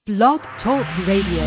Blog Talk Radio.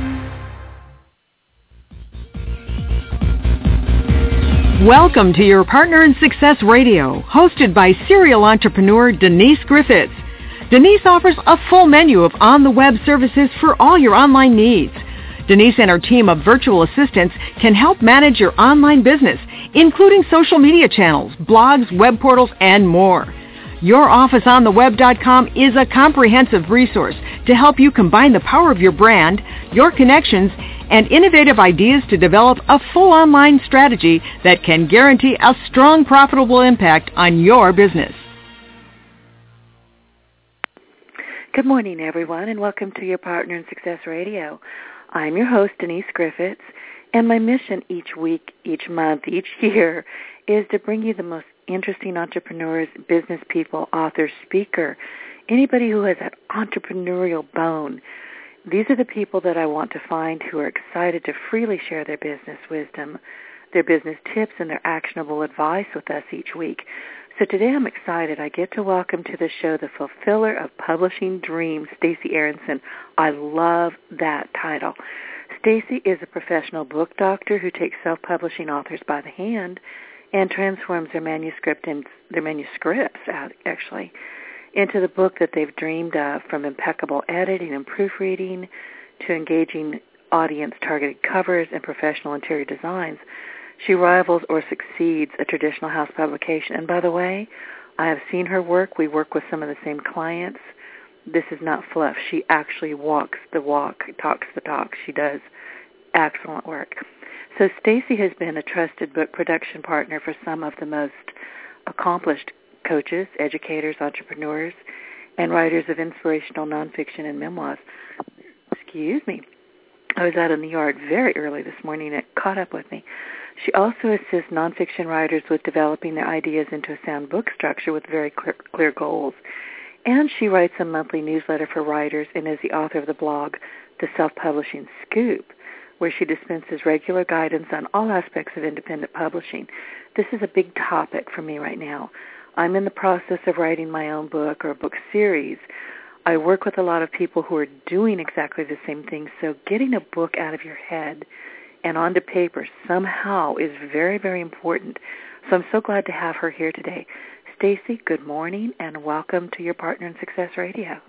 Welcome to Your Partner in Success Radio, hosted by serial entrepreneur Denise Griffiths. Denise offers a full menu of on-the-web services for all your online needs. Denise and her team of virtual assistants can help manage your online business, including social media channels, blogs, web portals, and more. YourOfficeOnTheWeb.com is a comprehensive resource to help you combine the power of your brand, your connections, and innovative ideas to develop a full online strategy that can guarantee a strong, profitable impact on your business. Good morning, everyone, and welcome to Your Partner in Success Radio. I'm your host, Denise Griffiths, and my mission each week, each month, each year is to bring you the most interesting entrepreneurs, business people, authors, speaker, anybody who has that entrepreneurial bone. These are the people that I want to find who are excited to freely share their business wisdom, their business tips, and their actionable advice with us each week. So today I'm excited. I get to welcome to the show the fulfiller of publishing dreams, Stacey Aronson. I love that title. Stacey is a professional book doctor who takes self-publishing authors by the hand and transforms their manuscripts into the book that they've dreamed of, from impeccable editing and proofreading to engaging audience-targeted covers and professional interior designs. She rivals or succeeds a traditional house publication. And by the way, I have seen her work. We work with some of the same clients. This is not fluff. She actually walks the walk, talks the talk. She does excellent work. So Stacey has been a trusted book production partner for some of the most accomplished coaches, educators, entrepreneurs, and writers of inspirational nonfiction and memoirs. Excuse me. I was out in the yard very early this morning. It caught up with me. She also assists nonfiction writers with developing their ideas into a sound book structure with very clear goals. And she writes a monthly newsletter for writers and is the author of the blog, The Self-Publishing Scoop, where she dispenses regular guidance on all aspects of independent publishing. This is a big topic for me right now. I'm in the process of writing my own book or a book series. I work with a lot of people who are doing exactly the same thing, so getting a book out of your head and onto paper somehow is very, very important. So I'm so glad to have her here today. Stacey, good morning, and welcome to Your Partner in Success Radio.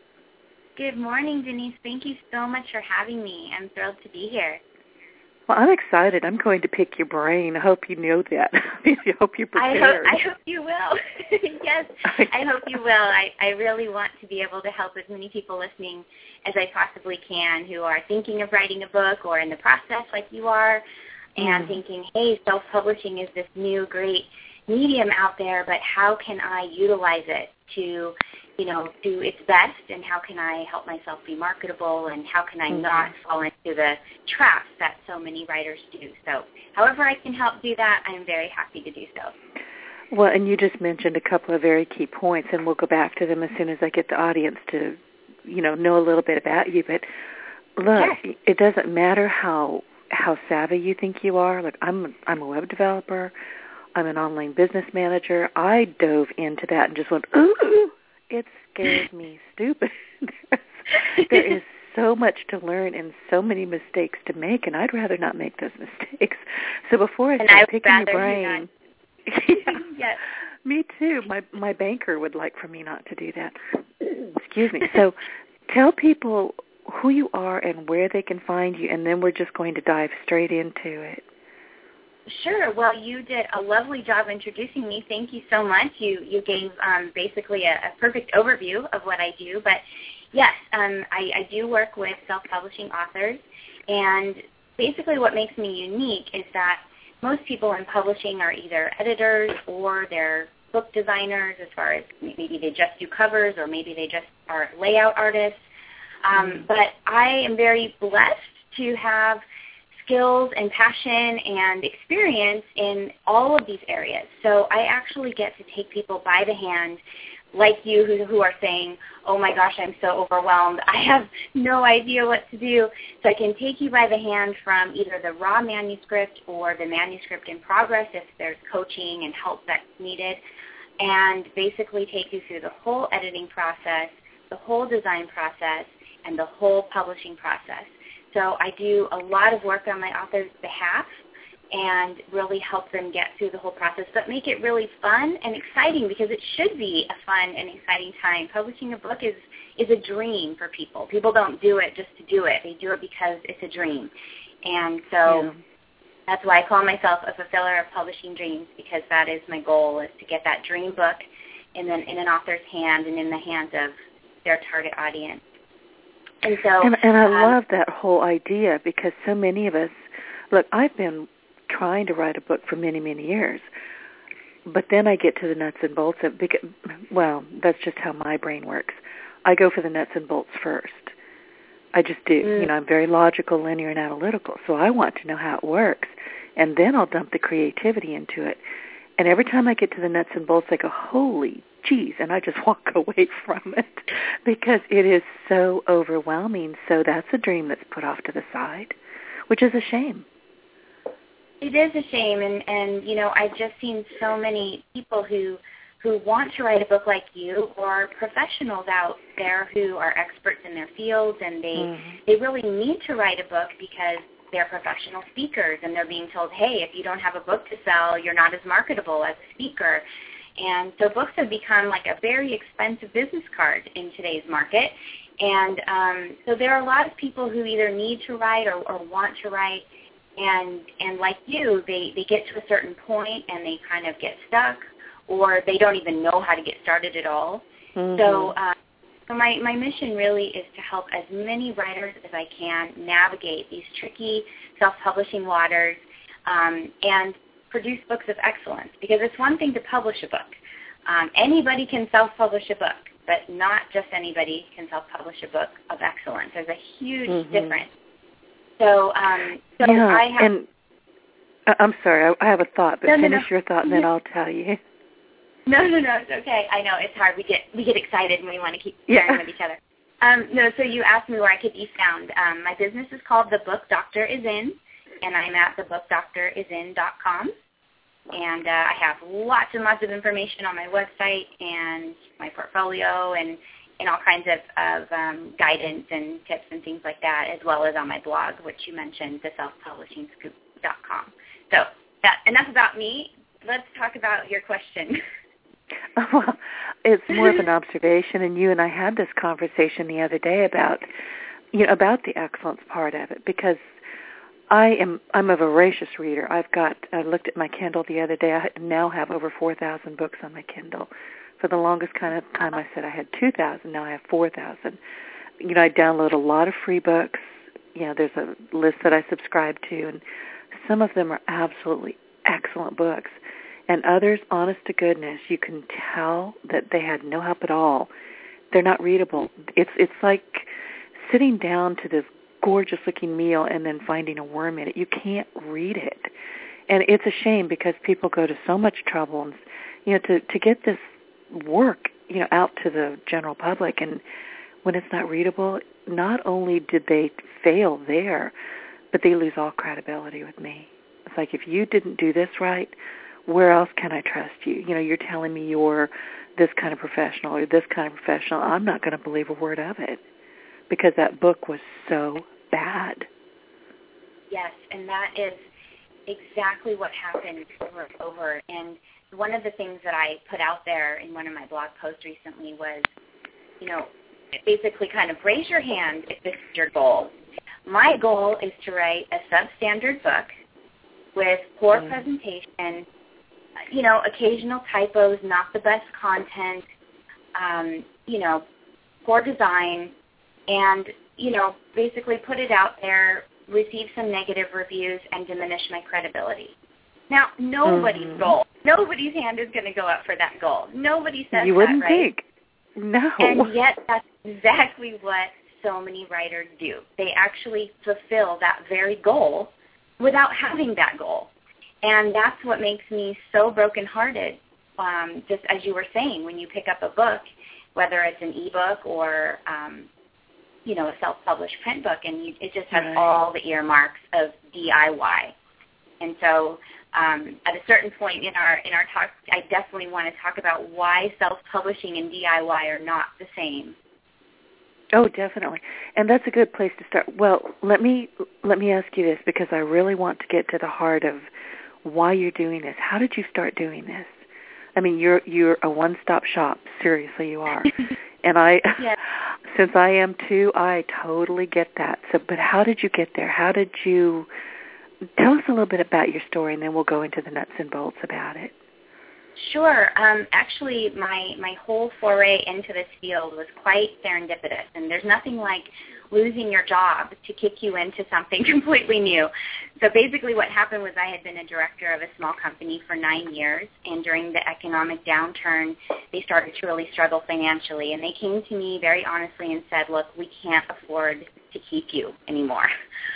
Good morning, Denise. Thank you so much for having me. I'm thrilled to be here. Well, I'm excited. I'm going to pick your brain. I hope you know that. I hope you're prepared. I hope you will. Yes, I hope you will. I really want to be able to help as many people listening as I possibly can who are thinking of writing a book or in the process like you are and thinking, hey, self-publishing is this new great medium out there, but how can I utilize it to do its best, and how can I help myself be marketable, and how can I not fall into the traps that so many writers do. So however I can help do that, I'm very happy to do so. Well, and you just mentioned a couple of very key points, and we'll go back to them as soon as I get the audience to, know a little bit about you. But look, sure. It doesn't matter how savvy you think you are. Like I'm a web developer. I'm an online business manager. I dove into that and just went, ooh. It scared me stupid. There is so much to learn and so many mistakes to make, and I'd rather not make those mistakes. So before I start picking your brain, yes. Me too. My banker would like for me not to do that. Excuse me. So tell people who you are and where they can find you, and then we're just going to dive straight into it. Sure. Well, you did a lovely job introducing me. Thank you so much. You gave basically a perfect overview of what I do. But, yes, I do work with self-publishing authors. And basically what makes me unique is that most people in publishing are either editors or they're book designers, as far as maybe they just do covers or maybe they just are layout artists. But I am very blessed to have skills and passion and experience in all of these areas. So I actually get to take people by the hand, like you, who are saying, oh my gosh, I'm so overwhelmed. I have no idea what to do. So I can take you by the hand from either the raw manuscript or the manuscript in progress if there's coaching and help that's needed, and basically take you through the whole editing process, the whole design process, and the whole publishing process. So I do a lot of work on my author's behalf and really help them get through the whole process, but make it really fun and exciting, because it should be a fun and exciting time. Publishing a book is a dream for people. People don't do it just to do it. They do it because it's a dream. And so that's why I call myself a fulfiller of publishing dreams, because that is my goal, is to get that dream book in an author's hand and in the hands of their target audience. And so, and I love that whole idea, because so many of us, look, I've been trying to write a book for many, many years, but then I get to the nuts and bolts of, well, that's just how my brain works. I go for the nuts and bolts first. I just do. You know, I'm very logical, linear, and analytical, so I want to know how it works, and then I'll dump the creativity into it. And every time I get to the nuts and bolts, I go, holy geez, and I just walk away from it, because it is so overwhelming. So that's a dream that's put off to the side, which is a shame. It is a shame, and you know, I've just seen so many people who want to write a book like you, or professionals out there who are experts in their fields, and they really need to write a book because they're professional speakers, and they're being told, hey, if you don't have a book to sell, you're not as marketable as a speaker. And so books have become like a very expensive business card in today's market. And so there are a lot of people who either need to write or want to write, and like you, they get to a certain point and they kind of get stuck, or they don't even know how to get started at all. So my mission really is to help as many writers as I can navigate these tricky self-publishing waters and produce books of excellence, because it's one thing to publish a book. Anybody can self-publish a book, but not just anybody can self-publish a book of excellence. There's a huge difference. So, I have... And I'm sorry, I have a thought, but finish your thought, and then I'll tell you. No, it's okay. I know, it's hard. We get excited, and we want to keep sharing with each other. So you asked me where I could be found. My business is called The Book Doctor Is In, and I'm at thebookdoctorisin.com. And I have lots and lots of information on my website and my portfolio, and all kinds of guidance and tips and things like that, as well as on my blog, which you mentioned, theselfpublishingscoop.com. So enough about me. Let's talk about your question. Well, it's more of an observation, and you and I had this conversation the other day about the excellence part of it, because I'm a voracious reader. I looked at my Kindle the other day. I now have over 4,000 books on my Kindle. For the longest kind of time, I said I had 2,000. Now I have 4,000. I download a lot of free books. There's a list that I subscribe to, and some of them are absolutely excellent books. And others, honest to goodness, you can tell that they had no help at all. They're not readable. It's like sitting down to this gorgeous-looking meal and then finding a worm in it. You can't read it. And it's a shame, because people go to so much trouble, and, to get this work, out to the general public. And when it's not readable, not only did they fail there, but they lose all credibility with me. It's like, if you didn't do this right, where else can I trust you? You're telling me you're this kind of professional or this kind of professional. I'm not going to believe a word of it, because that book was so bad. Yes, and that is exactly what happened over and over. And one of the things that I put out there in one of my blog posts recently was, basically kind of raise your hand if this is your goal. My goal is to write a substandard book with poor presentation, occasional typos, not the best content, poor design, and, basically put it out there, receive some negative reviews, and diminish my credibility. Now, nobody's goal, nobody's hand is going to go up for that goal. Nobody says you wouldn't that, right? think. No. And yet that's exactly what so many writers do. They actually fulfill that very goal without having that goal. And that's what makes me so brokenhearted, just as you were saying, when you pick up a book, whether it's an ebook or, a self-published print book, and it just has all the earmarks of DIY. And so at a certain point in our talk, I definitely want to talk about why self-publishing and DIY are not the same. Oh, definitely. And that's a good place to start. Well, let me ask you this, because I really want to get to the heart of why you're doing this. How did you start doing this? I mean, you're a one-stop shop. Seriously, you are. And since I am too, I totally get that. So, but how did you get there? How did you tell us a little bit about your story, and then we'll go into the nuts and bolts about it. Sure. Actually, my whole foray into this field was quite serendipitous, and there's nothing like losing your job to kick you into something completely new. So basically what happened was I had been a director of a small company for 9 years, and during the economic downturn, they started to really struggle financially, and they came to me very honestly and said, look, we can't afford to keep you anymore.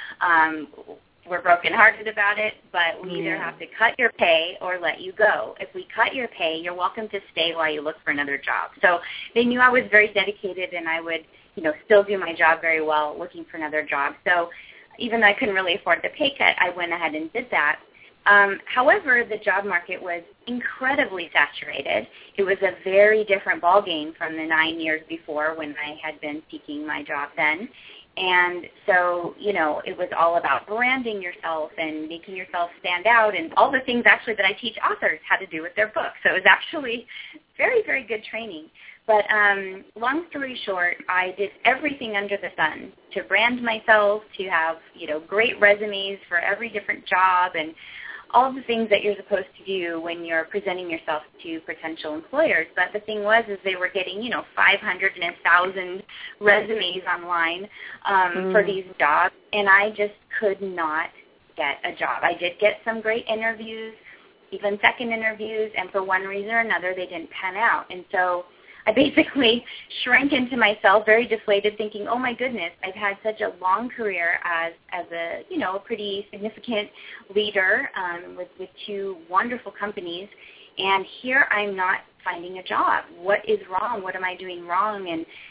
We're brokenhearted about it, but we either have to cut your pay or let you go. If we cut your pay, you're welcome to stay while you look for another job. So they knew I was very dedicated, and I would, still do my job very well looking for another job. So even though I couldn't really afford the pay cut, I went ahead and did that. However, the job market was incredibly saturated. It was a very different ballgame from the 9 years before when I had been seeking my job then. And so, it was all about branding yourself and making yourself stand out and all the things actually that I teach authors how to do with their books. So it was actually very, very good training. But long story short, I did everything under the sun to brand myself, to have, great resumes for every different job and all the things that you're supposed to do when you're presenting yourself to potential employers. But the thing was, is they were getting, 500 and 1,000 resumes online for these jobs, and I just could not get a job. I did get some great interviews, even second interviews, and for one reason or another, they didn't pan out. And so I basically shrank into myself, very deflated, thinking, oh my goodness, I've had such a long career as a, a pretty significant leader with two wonderful companies, and here I'm not finding a job. What is wrong? What am I doing wrong?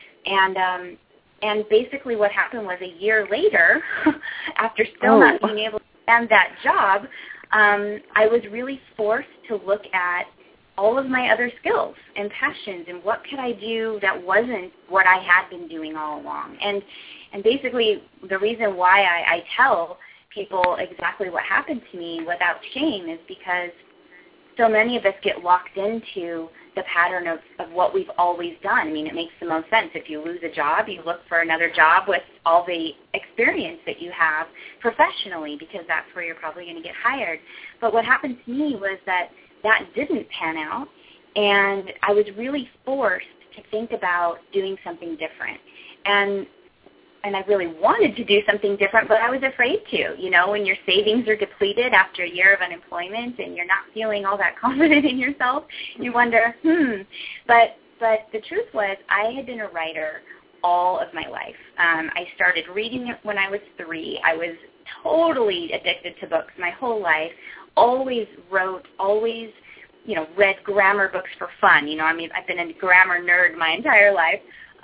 And basically what happened was a year later, after still not being able to land that job, I was really forced to look at all of my other skills and passions and what could I do that wasn't what I had been doing all along. And basically the reason why I tell people exactly what happened to me without shame is because so many of us get locked into the pattern of what we've always done. I mean, it makes the most sense. If you lose a job, you look for another job with all the experience that you have professionally, because that's where you're probably going to get hired. But what happened to me was that didn't pan out, and I was really forced to think about doing something different. And I really wanted to do something different, but I was afraid to. When your savings are depleted after a year of unemployment and you're not feeling all that confident in yourself, you wonder, But the truth was, I had been a writer all of my life. I started reading when I was 3. I was totally addicted to books my whole life. Always wrote, always, read grammar books for fun. I've been a grammar nerd my entire life.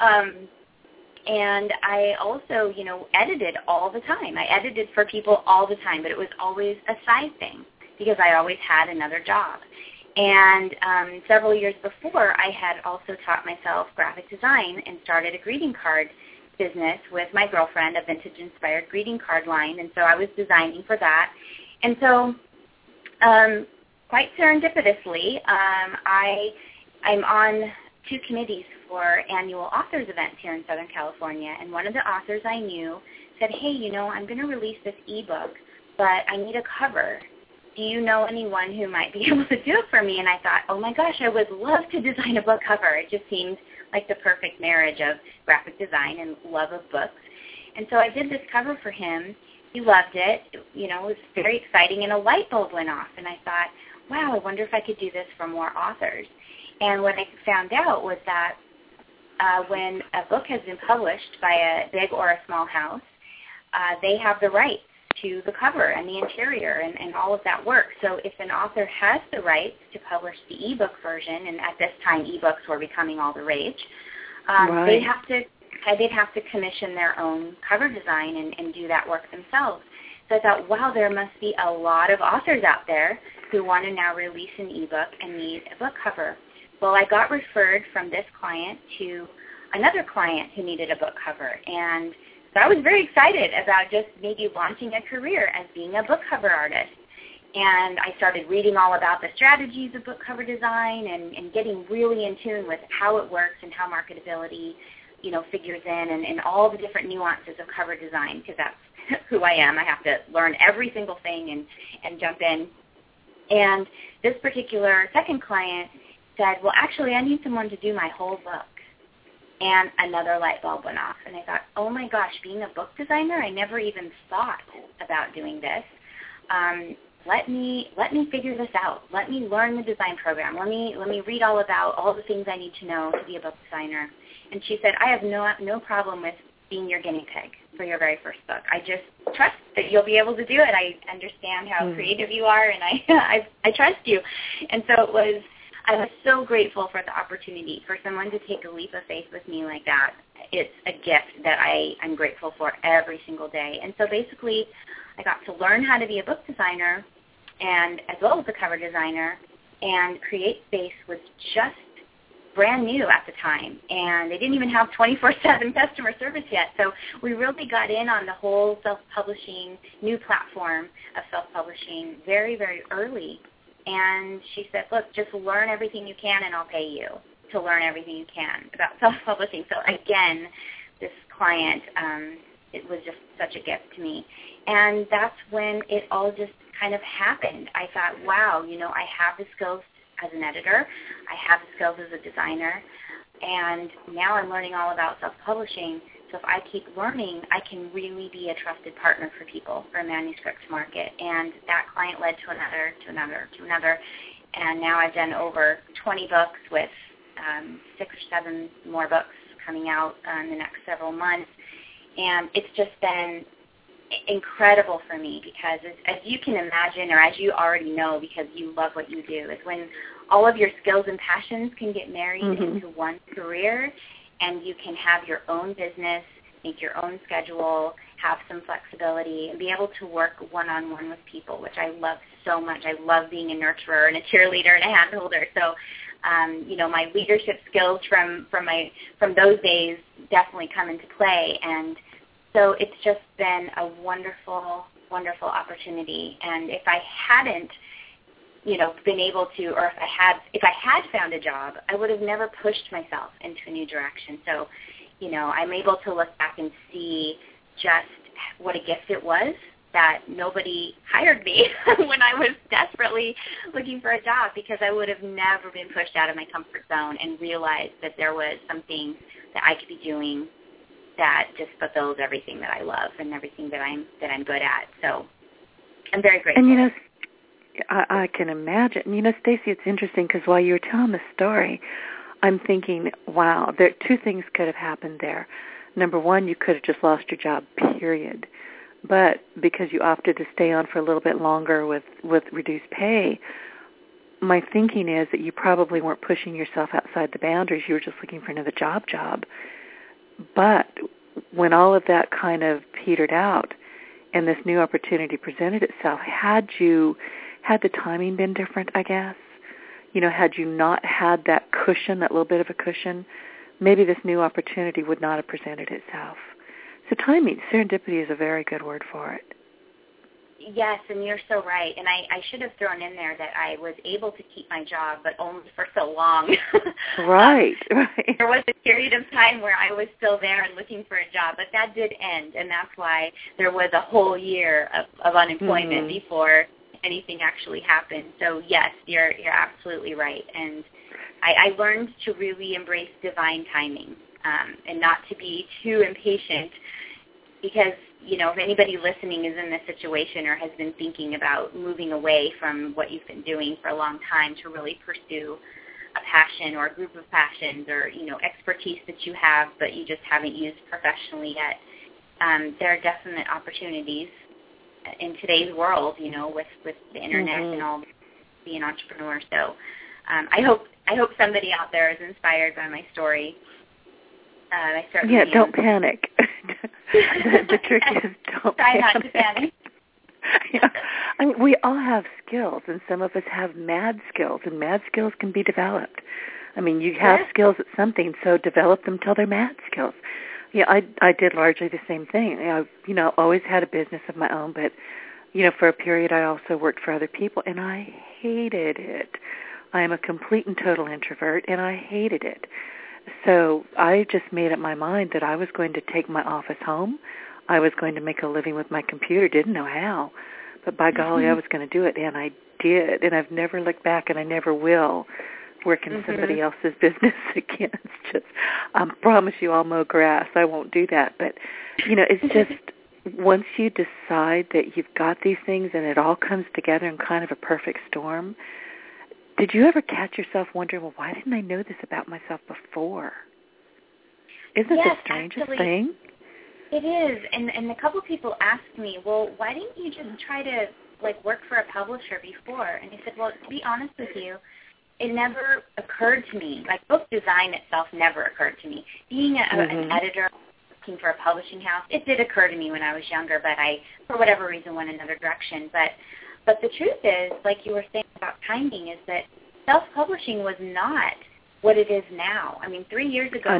And I also, edited all the time. I edited for people all the time, but it was always a side thing because I always had another job. And several years before, I had also taught myself graphic design and started a greeting card business with my girlfriend, a vintage-inspired greeting card line. And so I was designing for that. And so quite serendipitously, I'm on 2 committees for annual authors events here in Southern California, and one of the authors I knew said, hey, I'm going to release this ebook, but I need a cover. Do you know anyone who might be able to do it for me? And I thought, oh my gosh, I would love to design a book cover. It just seemed like the perfect marriage of graphic design and love of books. And so I did this cover for him. He loved it. It was very exciting, and a light bulb went off, and I thought, wow, I wonder if I could do this for more authors. And what I found out was that when a book has been published by a big or a small house, they have the rights to the cover and the interior and all of that work. So if an author has the rights to publish the ebook version, and at this time ebooks were becoming all the rage, they'd have to commission their own cover design and do that work themselves. So I thought, wow, there must be a lot of authors out there who want to now release an ebook and need a book cover. Well, I got referred from this client to another client who needed a book cover. And so I was very excited about just maybe launching a career as being a book cover artist. And I started reading all about the strategies of book cover design and getting really in tune with how it works and how marketability, figures in and all the different nuances of cover design, because that's who I am. I have to learn every single thing and jump in. And this particular second client said, well, actually, I need someone to do my whole book. And another light bulb went off. And I thought, oh, my gosh, being a book designer, I never even thought about doing this. Let me figure this out. Let me learn the design program. Let me read all about all the things I need to know to be a book designer. And she said, I have no problem with being your guinea pig for your very first book. I just trust that you'll be able to do it. I understand how creative you are, and I trust you. And so I was so grateful for the opportunity for someone to take a leap of faith with me like that. It's a gift that I'm grateful for every single day. And so basically, I got to learn how to be a book designer, and as well as a cover designer, and Create Space was just brand new at the time, and they didn't even have 24/7 customer service yet. So we really got in on the whole self-publishing, new platform of self-publishing very, very early. And she said, look, just learn everything you can, and I'll pay you to learn everything you can about self-publishing. So again, this client, it was just such a gift to me. And that's when it all just kind of happened. I thought, wow, I have the skills as an editor. I have the skills as a designer. And now I'm learning all about self-publishing. So if I keep learning, I can really be a trusted partner for people, for a manuscript market. And that client led to another, to another, to another. And now I've done over 20 books with 6 or 7 more books coming out in the next several months. And it's just been incredible for me because as you can imagine, or as you already know because you love what you do, is when all of your skills and passions can get married into one career, and you can have your own business, make your own schedule, have some flexibility, and be able to work one-on-one with people, which I love so much. I love being a nurturer and a cheerleader and a handholder. So, my leadership skills from those days definitely come into play. And so it's just been a wonderful, wonderful opportunity. And if I hadn't, been able to, or if I had found a job, I would have never pushed myself into a new direction. So, I'm able to look back and see just what a gift it was that nobody hired me when I was desperately looking for a job, because I would have never been pushed out of my comfort zone and realized that there was something that I could be doing that just fulfills everything that I love and everything that I'm good at. So I'm very grateful. And I can imagine. Stacy, it's interesting because while you were telling the story, I'm thinking, wow, two things could have happened there. Number one, you could have just lost your job, period. But because you opted to stay on for a little bit longer with reduced pay, my thinking is that you probably weren't pushing yourself outside the boundaries. You were just looking for another job. But when all of that kind of petered out and this new opportunity presented itself, had the timing been different, I guess, had you not had that cushion, that little bit of a cushion, maybe this new opportunity would not have presented itself. So timing, serendipity is a very good word for it. Yes, and you're so right. And I should have thrown in there that I was able to keep my job, but only for so long. Right. There was a period of time where I was still there and looking for a job, but that did end, and that's why there was a whole year of unemployment before anything actually happened. So yes, you're absolutely right. And I learned to really embrace divine timing and not to be too impatient, because if anybody listening is in this situation or has been thinking about moving away from what you've been doing for a long time to really pursue a passion or a group of passions or, expertise that you have but you just haven't used professionally yet, there are definite opportunities in today's world, with the internet and all, being an entrepreneur. So I hope somebody out there is inspired by my story. I certainly am. Don't panic. the trick is don't try panic. Not to panic. Yeah. I mean, we all have skills, and some of us have mad skills, and mad skills can be developed. I mean, you have skills at something, so develop them till they're mad skills. Yeah, I did largely the same thing. I always had a business of my own, but, for a period I also worked for other people, and I hated it. I am a complete and total introvert, and I hated it. So I just made up my mind that I was going to take my office home. I was going to make a living with my computer, didn't know how, but by golly, I was going to do it, and I did, and I've never looked back, and I never will work in somebody else's business again. It's just, I promise you I'll mow grass. I won't do that. But, it's just once you decide that you've got these things and it all comes together in kind of a perfect storm, did you ever catch yourself wondering, well, why didn't I know this about myself before? Isn't it the strangest thing? It is. And a couple people asked me, well, why didn't you just try to, work for a publisher before? And I said, well, to be honest with you, it never occurred to me. Book design itself never occured to me. Being an editor, working for a publishing house, it did occur to me when I was younger, but I, for whatever reason, went another direction. But the truth is, like you were saying about timing, is that self-publishing was not what it is now. I mean, 3 years ago,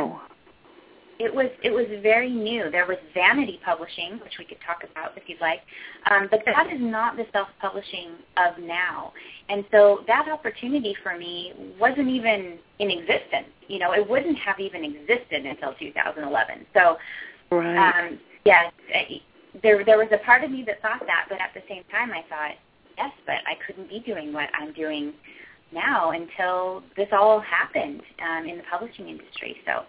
it was very new. There was vanity publishing, which we could talk about if you'd like, but that is not the self-publishing of now. And so that opportunity for me wasn't even in existence. It wouldn't have even existed until 2011. So, yes, there was a part of me that thought that, but at the same time I thought, yes, but I couldn't be doing what I'm doing now until this all happened in the publishing industry. So.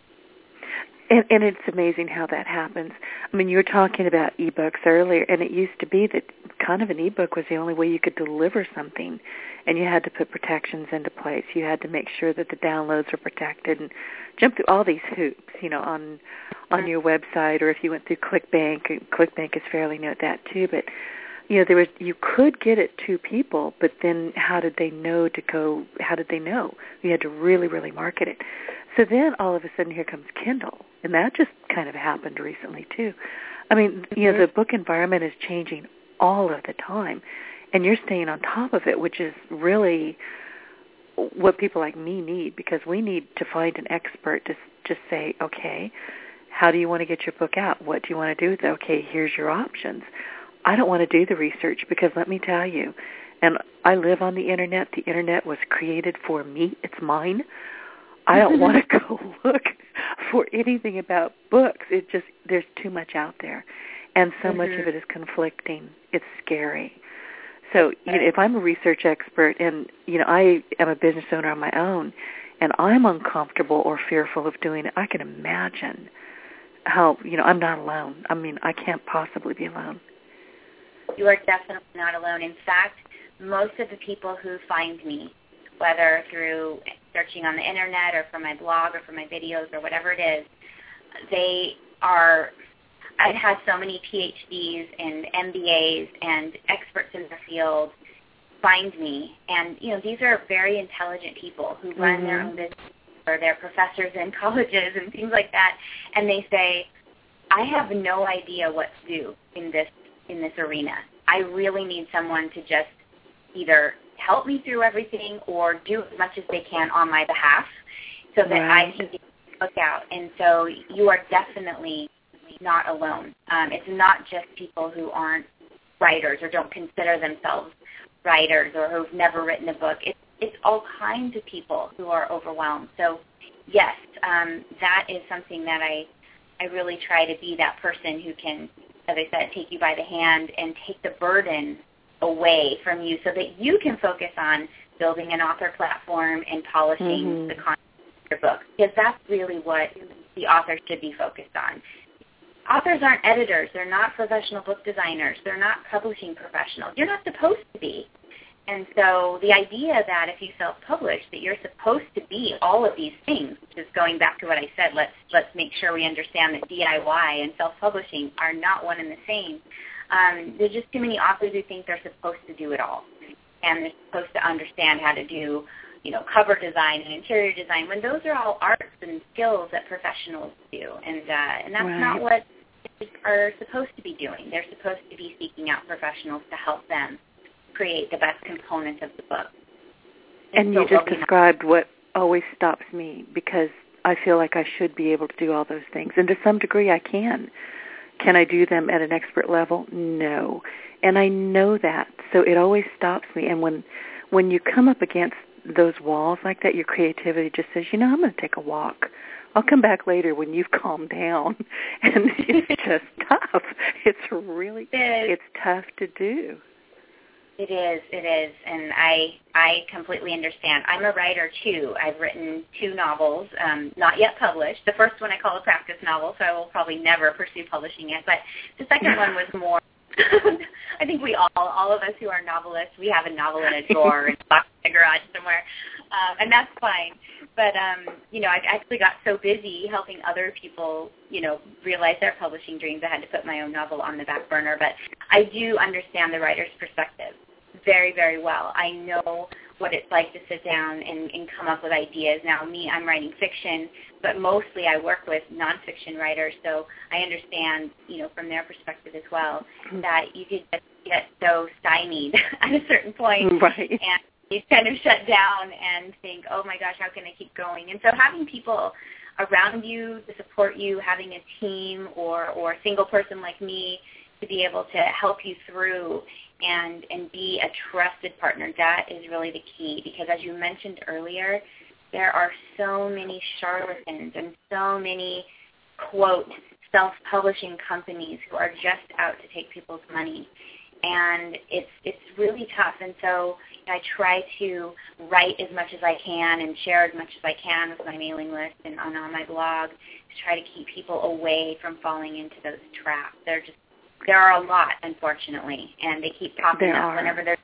And it's amazing how that happens. I mean, you were talking about e-books earlier, and it used to be that kind of an e-book was the only way you could deliver something, and you had to put protections into place. You had to make sure that the downloads were protected and jump through all these hoops, on your website, or if you went through ClickBank. ClickBank is fairly new at that too, but you could get it to people, but then how did they know to go? How did they know? You had to really, really market it. So then all of a sudden here comes Kindle, and that just kind of happened recently too. I mean, the book environment is changing all of the time, and you're staying on top of it, which is really what people like me need, because we need to find an expert to just say, okay, how do you want to get your book out? What do you want to do with it? Okay, here's your options. I don't want to do the research because let me tell you, and I live on the Internet. The Internet was created for me. It's mine. I don't want to go look for anything about books. There's too much out there, and so much of it is conflicting. It's scary. So if I'm a research expert and, I am a business owner on my own, and I'm uncomfortable or fearful of doing it, I can imagine how, I'm not alone. I mean, I can't possibly be alone. You are definitely not alone. In fact, most of the people who find me, whether through searching on the Internet or from my blog or from my videos or whatever it is, I've had so many PhDs and MBAs and experts in the field find me. And, these are very intelligent people who run their own business, or they're professors in colleges and things like that. And they say, I have no idea what to do in this arena. I really need someone to just either help me through everything or do as much as they can on my behalf so that I can get the book out. And so you are definitely not alone. It's not just people who aren't writers or don't consider themselves writers or who've never written a book. It's all kinds of people who are overwhelmed. So, yes, that is something that I really try to be that person who can, as I said, take you by the hand and take the burden away from you so that you can focus on building an author platform and polishing the content of your book, because that's really what the author should be focused on. Authors aren't editors. They're not professional book designers. They're not publishing professionals. You're not supposed to be. And so the idea that if you self-publish that you're supposed to be all of these things, which is going back to what I said, let's make sure we understand that DIY and self-publishing are not one and the same. There's just too many authors who think they're supposed to do it all. And they're supposed to understand how to do, cover design and interior design, when those are all arts and skills that professionals do. And that's not what they are supposed to be doing. They're supposed to be seeking out professionals to help them create the best components of the book. And you just described what always stops me because I feel like I should be able to do all those things. And to some degree I can. Can I do them at an expert level? No. And I know that. So it always stops me. And when you come up against those walls like that, your creativity just says, I'm going to take a walk. I'll come back later when you've calmed down. And it's just tough. It's tough to do. It is, and I completely understand. I'm a writer, too. I've written 2 novels, not yet published. The first one I call a practice novel, so I will probably never pursue publishing it. But the second one was more, I think all of us who are novelists, we have a novel in a drawer and box in a garage somewhere, and that's fine. But, I actually got so busy helping other people, realize their publishing dreams, I had to put my own novel on the back burner. But I do understand the writer's perspective very, very well. I know what it's like to sit down and come up with ideas. Now, I'm writing fiction, but mostly I work with nonfiction writers, so I understand, from their perspective as well, that you could just get so stymied at a certain point, right. And you kind of shut down and think, oh my gosh, how can I keep going? And so having people around you to support you, having a team or a single person like me to be able to help you through and be a trusted partner, that is really the key. Because as you mentioned earlier, there are so many charlatans and so many, quote, self-publishing companies who are just out to take people's money. And it's really tough. And so I try to write as much as I can and share as much as I can with my mailing list and on my blog to try to keep people away from falling into those traps. There are a lot, unfortunately, and they keep popping up whenever there's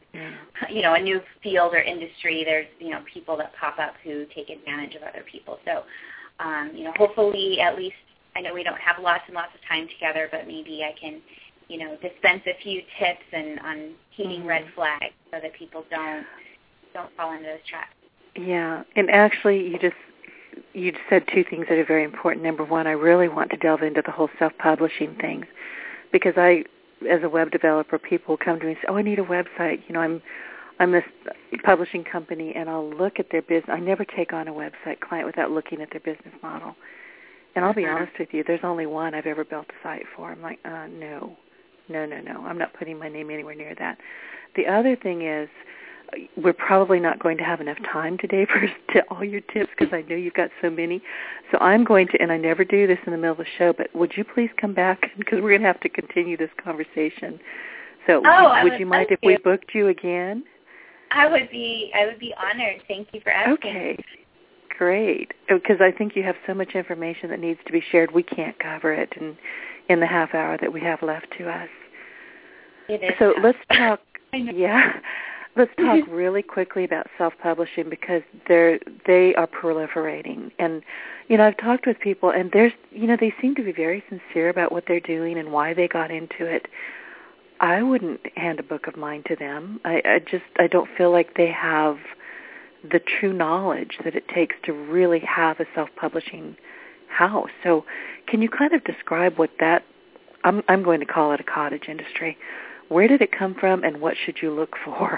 a new field or industry. There's people that pop up who take advantage of other people. So hopefully, at least I know we don't have lots and lots of time together, but maybe I can dispense a few tips on heeding red flags so that people don't fall into those traps. Yeah, and actually, you said 2 things that are very important. Number one, I really want to delve into the whole self-publishing things. Because as a web developer, people come to me and say, I need a website. I'm this publishing company, and I'll look at their business. I never take on a website client without looking at their business model. And I'll be honest with you, there's only one I've ever built a site for. I'm like, no. I'm not putting my name anywhere near that. The other thing is, we're probably not going to have enough time today for all your tips because I know you've got so many. So I'm going to, and I never do this in the middle of the show, but would you please come back because we're going to have to continue this conversation. So would you mind if we booked you again? I would be honored. Thank you for asking. Okay, great. Because I think you have so much information that needs to be shared. We can't cover it in the half hour that we have left to us. It is. So let's talk. Yeah. Let's talk really quickly about self-publishing because they are proliferating. And, I've talked with people, and they seem to be very sincere about what they're doing and why they got into it. I wouldn't hand a book of mine to them. I don't feel like they have the true knowledge that it takes to really have a self-publishing house. So can you kind of describe what that, I'm going to call it a cottage industry. Where did it come from, and what should you look for?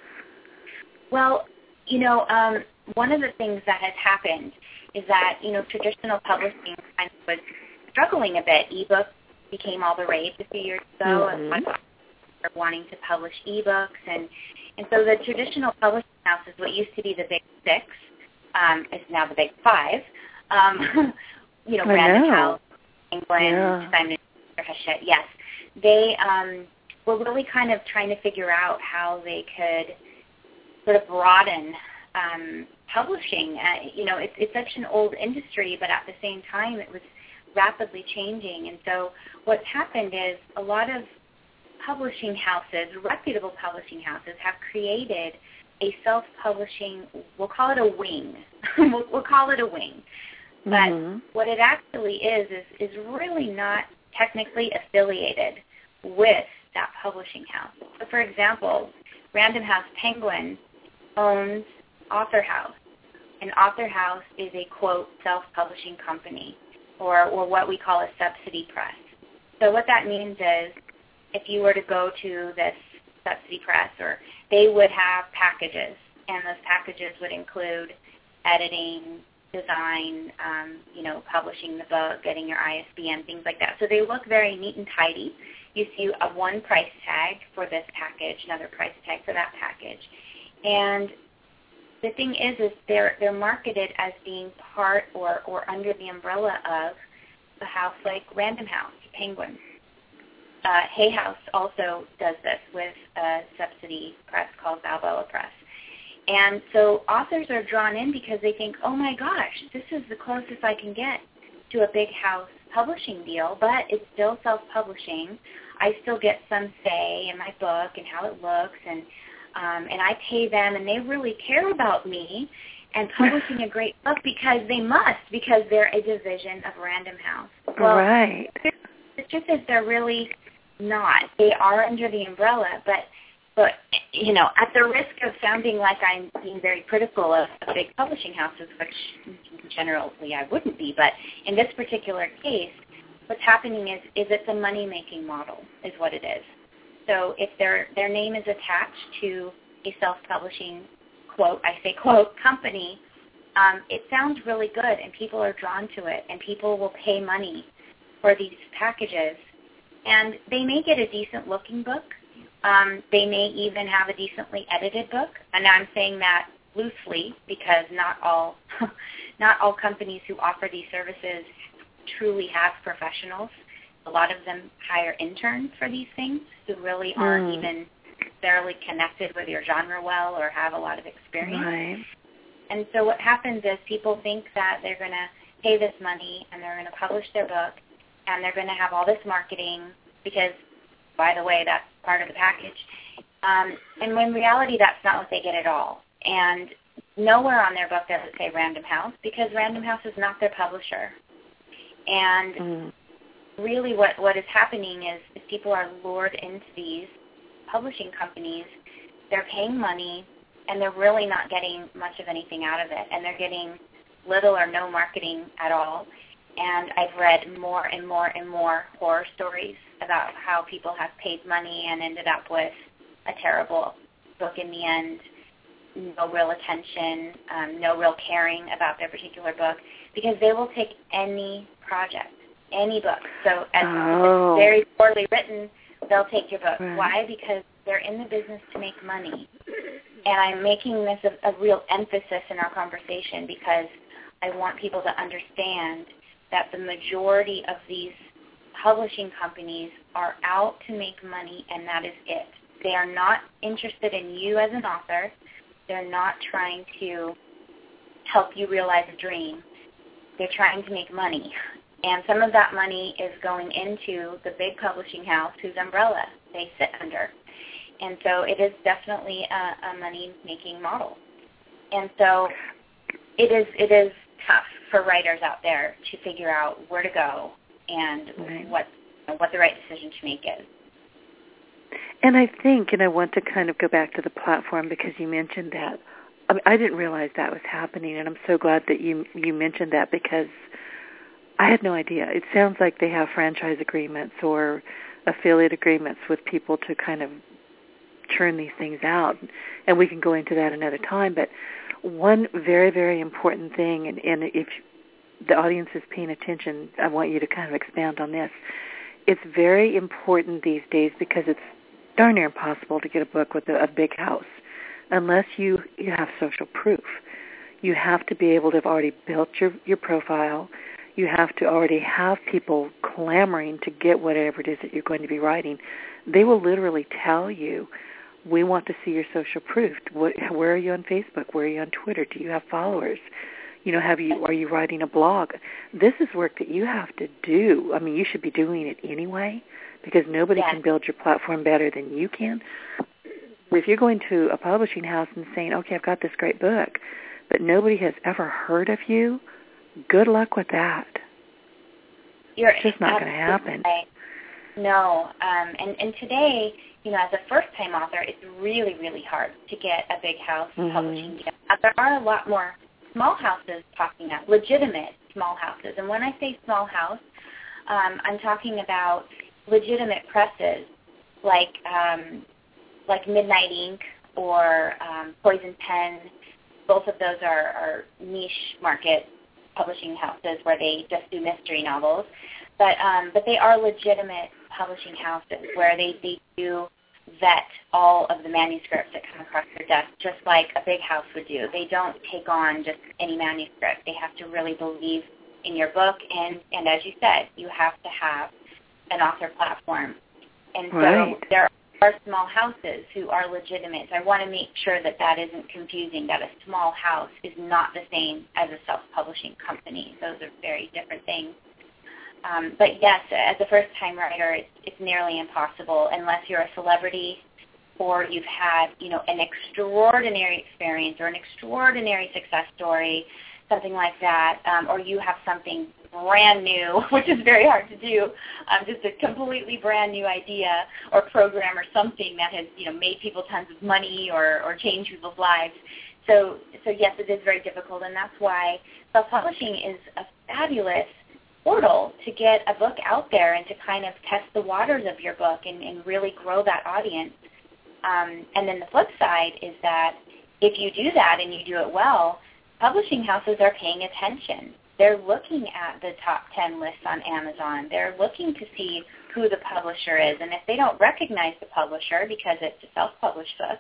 Well, one of the things that has happened is that, traditional publishing kind of was struggling a bit. E-books became all the rage a few years ago, and people are wanting to publish e-books. And so the traditional publishing houses, what used to be the big 6, is now the big 5. Random House, England, Simon & Hachette, yes. They were really kind of trying to figure out how they could sort of broaden publishing. It's such an old industry, but at the same time it was rapidly changing. And so what's happened is a lot of publishing houses, reputable publishing houses, have created a self-publishing, we'll call it a wing. we'll call it a wing. But what it actually is really not technically affiliated with that publishing house. So for example, Random House Penguin owns Author House, and Author House is a, quote, self-publishing company, or what we call a subsidy press. So what that means is if you were to go to this subsidy press, or they would have packages, and those packages would include editing, design, publishing the book, getting your ISBN, things like that. So they look very neat and tidy. You see one price tag for this package, another price tag for that package. And the thing is they're marketed as being part or under the umbrella of a house like Random House, Penguin. Hay House also does this with a subsidy press called Balboa Press. And so authors are drawn in because they think, oh my gosh, this is the closest I can get to a big house publishing deal, but it's still self-publishing. I still get some say in my book and how it looks, and I pay them, and they really care about me and publishing a great book because they're a division of Random House. Well, right. The truth is they're really not. They are under the umbrella, but at the risk of sounding like I'm being very critical of big publishing houses, which generally I wouldn't be, but in this particular case, what's happening is it's a money-making model is what it is. So if their name is attached to a self-publishing, quote, I say quote, company, it sounds really good, and people are drawn to it, and people will pay money for these packages. And they may get a decent-looking book. They may even have a decently edited book. And I'm saying that loosely because not all companies who offer these services truly have professionals. A lot of them hire interns for these things who really aren't even necessarily connected with your genre well or have a lot of experience. Right. And so what happens is people think that they're going to pay this money and they're going to publish their book and they're going to have all this marketing because, by the way, that's part of the package. And when in reality, that's not what they get at all. And nowhere on their book does it say Random House because Random House is not their publisher. And really what is happening is people are lured into these publishing companies. They're paying money, and they're really not getting much of anything out of it. And they're getting little or no marketing at all. And I've read more and more and more horror stories about how people have paid money and ended up with a terrible book in the end, no real attention, no real caring about their particular book, because they will take any project, any book. So as if it's very poorly written, they'll take your book. Right. Why? Because they're in the business to make money. And I'm making this a real emphasis in our conversation because I want people to understand that the majority of these publishing companies are out to make money, and that is it. They are not interested in you as an author. They're not trying to help you realize a dream. They're trying to make money. And some of that money is going into the big publishing house whose umbrella they sit under. And so it is definitely a money-making model. And so it is tough for writers out there to figure out where to go and what the right decision to make is. And I think, and I want to kind of go back to the platform because you mentioned that. I didn't realize that was happening, and I'm so glad that you mentioned that because I had no idea. It sounds like they have franchise agreements or affiliate agreements with people to kind of churn these things out, and we can go into that another time. But one very, very important thing, and if the audience is paying attention, I want you to kind of expand on this. It's very important these days because it's darn near impossible to get a book with a big house unless you have social proof. You have to be able to have already built your profile. You have to already have people clamoring to get whatever it is that you're going to be writing. They will literally tell you, we want to see your social proof. Where are you on Facebook? Where are you on Twitter? Do you have followers? Are you writing a blog? This is work that you have to do. I mean, you should be doing it anyway because nobody can build your platform better than you can. If you're going to a publishing house and saying, okay, I've got this great book, but nobody has ever heard of you, good luck with that. It's just not going to happen. Right. No. And today, as a first-time author, it's really, really hard to get a big house publishing deal. There are a lot more small houses popping up, legitimate small houses. And when I say small house, I'm talking about legitimate presses like Midnight Ink or Poison Pen, both of those are niche market publishing houses where they just do mystery novels. But they are legitimate publishing houses where they do vet all of the manuscripts that come across their desk, just like a big house would do. They don't take on just any manuscript. They have to really believe in your book, and as you said, you have to have an author platform. And so there are small houses who are legitimate. I want to make sure that isn't confusing, that a small house is not the same as a self-publishing company. Those are very different things. But yes, as a first-time writer, it's nearly impossible unless you're a celebrity or you've had, an extraordinary experience or an extraordinary success story, something like that, or you have something brand new, which is very hard to do, just a completely brand new idea or program or something that has, made people tons of money or changed people's lives. So yes, it is very difficult, and that's why self-publishing is a fabulous portal to get a book out there and to kind of test the waters of your book and really grow that audience. And then the flip side is that if you do that and you do it well, publishing houses are paying attention. They're looking at the top 10 lists on Amazon. They're looking to see who the publisher is. And if they don't recognize the publisher because it's a self-published book,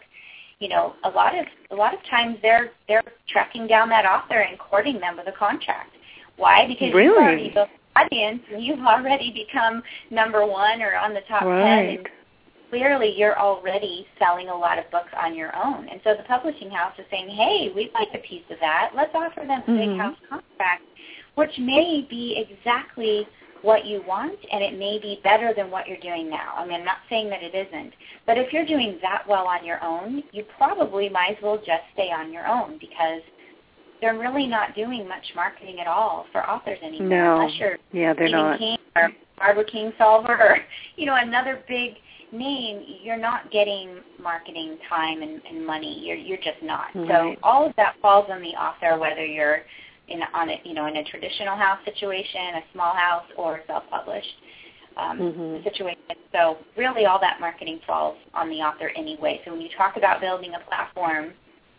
a lot of times they're tracking down that author and courting them with a contract. Why? Because you've already built an audience and you've already become number one or on the top 10. And clearly you're already selling a lot of books on your own. And so the publishing house is saying, hey, we'd like a piece of that. Let's offer them a big house contract, which may be exactly what you want, and it may be better than what you're doing now. I mean, I'm not saying that it isn't. But if you're doing that well on your own, you probably might as well just stay on your own because they're really not doing much marketing at all for authors anymore. No. Unless you're they're not. King or Barbara Kingsolver or, another big name, you're not getting marketing time and money. You're just not. Right. So all of that falls on the author, whether you're in a traditional house situation, a small house, or self-published situation. So really all that marketing falls on the author anyway. So when you talk about building a platform,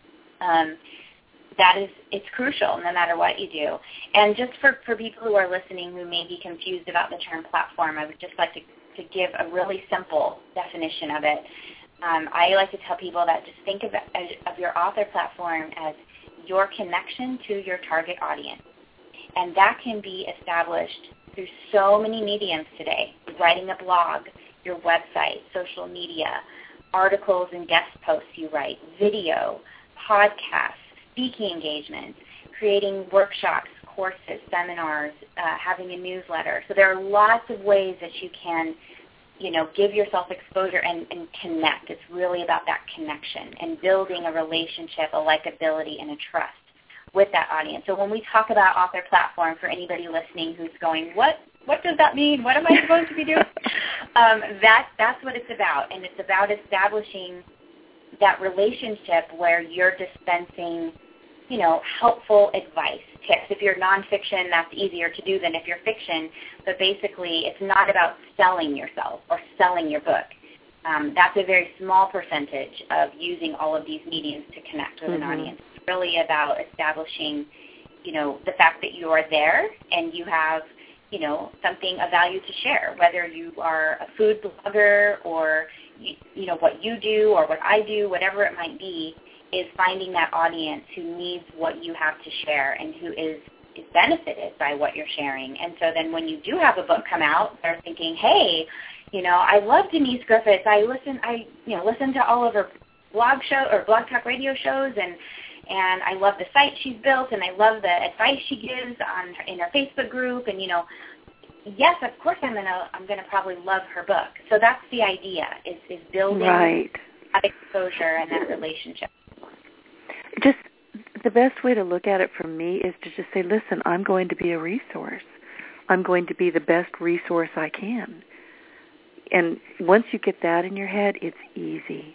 it's crucial no matter what you do. And just for people who are listening who may be confused about the term platform, I would just like to give a really simple definition of it. I like to tell people that just think of your author platform as your connection to your target audience. And that can be established through so many mediums today, writing a blog, your website, social media, articles and guest posts you write, video, podcasts, speaking engagements, creating workshops, courses, seminars, having a newsletter. So there are lots of ways that you can, give yourself exposure and connect. It's really about that connection and building a relationship, a likability, and a trust with that audience. So when we talk about author platform, for anybody listening who's going, what does that mean? What am I supposed to be doing? That's what it's about. And it's about establishing that relationship where you're dispensing helpful advice, tips. If you're nonfiction, that's easier to do than if you're fiction. But basically, it's not about selling yourself or selling your book. That's a very small percentage of using all of these mediums to connect with an audience. It's really about establishing, the fact that you are there and you have, something of value to share, whether you are a food blogger or, what you do or what I do, whatever it might be, is finding that audience who needs what you have to share and who is benefited by what you're sharing. And so then when you do have a book come out, they're thinking, hey, I love Denise Griffiths. I listen to all of her blog talk radio shows, and I love the site she's built, and I love the advice she gives in her Facebook group, and yes, of course I'm gonna probably love her book. So that's the idea, is building that exposure and that relationship. Just the best way to look at it for me is to just say, listen, I'm going to be a resource. I'm going to be the best resource I can. And once you get that in your head, it's easy.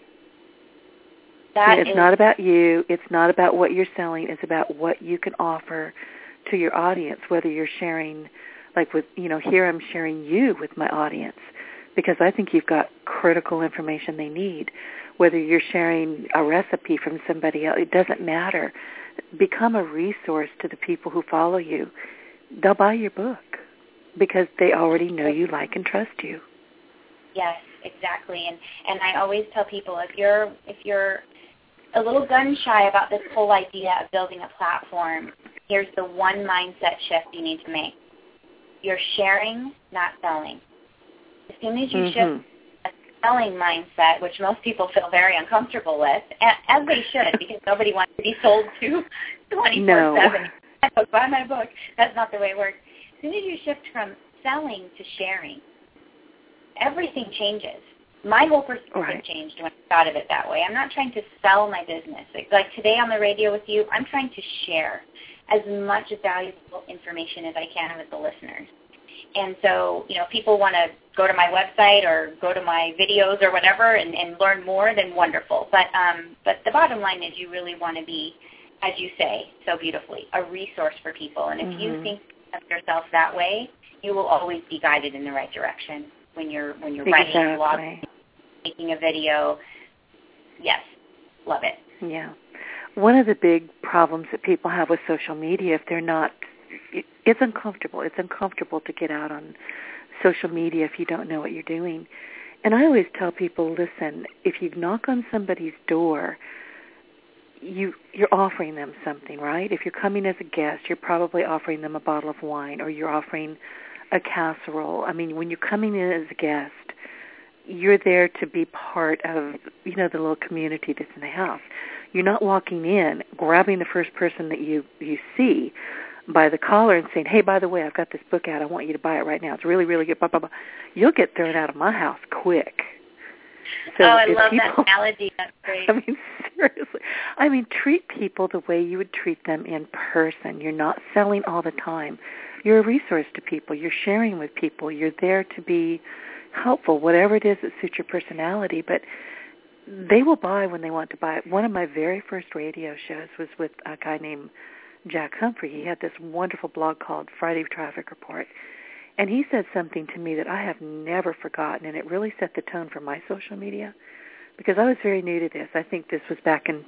It's not about you. It's not about what you're selling. It's about what you can offer to your audience, whether you're sharing, like with, here I'm sharing you with my audience because I think you've got critical information they need. Whether you're sharing a recipe from somebody else, it doesn't matter. become a resource to the people who follow you. They'll buy your book because they already know you, like, and trust you. Yes, exactly. And I always tell people, if you're a little gun-shy about this whole idea of building a platform, here's the one mindset shift you need to make. You're sharing, not selling. As soon as you shift a selling mindset, which most people feel very uncomfortable with, as they should, because nobody wants to be sold to 24/7. No. Buy my book. That's not the way it works. As soon as you shift from selling to sharing, everything changes. My whole perspective changed when I thought of it that way. I'm not trying to sell my business. Like today on the radio with you, I'm trying to share as much valuable information as I can with the listeners. And so, people want to go to my website or go to my videos or whatever and learn more, then wonderful. But the bottom line is you really want to be, as you say so beautifully, a resource for people. And if you think of yourself that way, you will always be guided in the right direction when you're writing a blog, making a video. Yes, love it. Yeah. One of the big problems that people have with social media, if they're not, it's uncomfortable. It's uncomfortable to get out on social media if you don't know what you're doing. And I always tell people, listen, if you knock on somebody's door, you're offering them something, right? If you're coming as a guest, you're probably offering them a bottle of wine or you're offering a casserole. I mean, when you're coming in as a guest, you're there to be part of, the little community that's in the house. You're not walking in, grabbing the first person that you see by the collar and saying, hey, by the way, I've got this book out. I want you to buy it right now. It's really, really good. Blah, blah, blah. You'll get thrown out of my house quick. So I love that analogy. That's great. I mean, seriously. Treat people the way you would treat them in person. You're not selling all the time. You're a resource to people. You're sharing with people. You're there to be helpful, whatever it is that suits your personality. But they will buy when they want to buy it. One of my very first radio shows was with a guy named Jack Humphrey. He had this wonderful blog called Friday Traffic Report. And he said something to me that I have never forgotten, and it really set the tone for my social media because I was very new to this. I think this was back in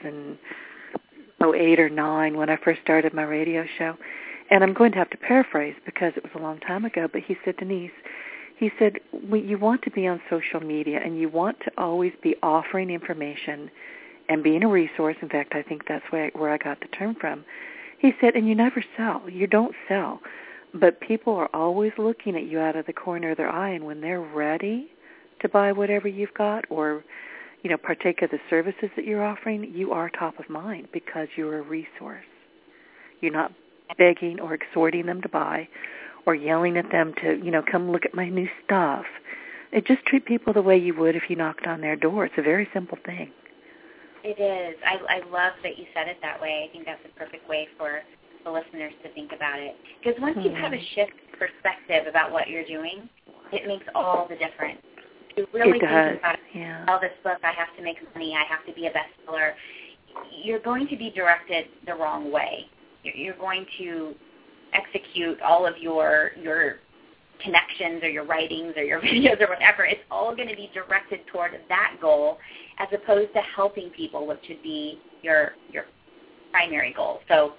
2008 or 9 when I first started my radio show. And I'm going to have to paraphrase because it was a long time ago, but he said, Denise, he said, you want to be on social media and you want to always be offering information and being a resource. In fact, I think that's where I got the term from. He said, and you never sell. You don't sell. But people are always looking at you out of the corner of their eye, and when they're ready to buy whatever you've got or, partake of the services that you're offering, you are top of mind because you're a resource. You're not begging or exhorting them to buy or yelling at them to, come look at my new stuff. Just treat people the way you would if you knocked on their door. It's a very simple thing. It is. I love that you said it that way. I think that's a perfect way for the listeners to think about it. Because once you have a shift perspective about what you're doing, it makes all the difference. You really think about it. Oh, this book, I have to make money, I have to be a bestseller. You're going to be directed the wrong way. You're going to execute all of your connections or your writings or your videos or whatever. It's all going to be directed toward that goal as opposed to helping people, which should be your primary goal. So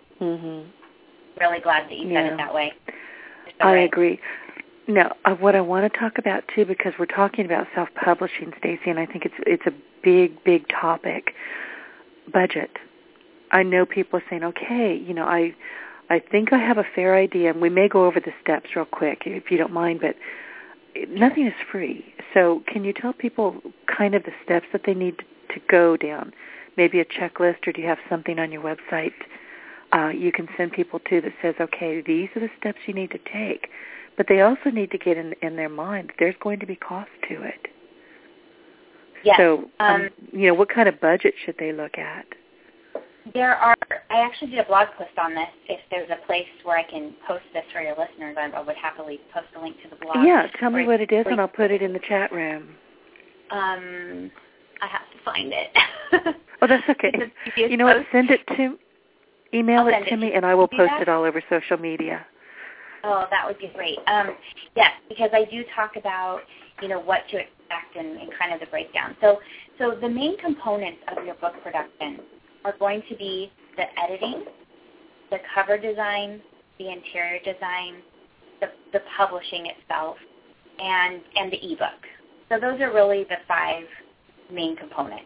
really glad that you said it that way. I agree. Now, what I want to talk about, too, because we're talking about self-publishing, Stacey, and I think it's a big, big topic, budget. I know people are saying, okay, I think I have a fair idea, and we may go over the steps real quick, if you don't mind, but nothing is free. So can you tell people kind of the steps that they need to go down? Maybe a checklist, or do you have something on your website you can send people to that says, okay, these are the steps you need to take. But they also need to get in their mind that there's going to be cost to it. Yes. So, what kind of budget should they look at? I actually did a blog post on this. If there's a place where I can post this for your listeners, I would happily post a link to the blog. Yeah, tell me what it is, and I'll put it in the chat room. I have to find it. Oh, that's okay. You know what? Email it to me, and I will post it all over social media. Oh, that would be great. Yes, because I do talk about, what to expect and kind of the breakdown. So the main components of your book production are going to be the editing, the cover design, the interior design, the publishing itself, and the ebook. So those are really the 5 main components.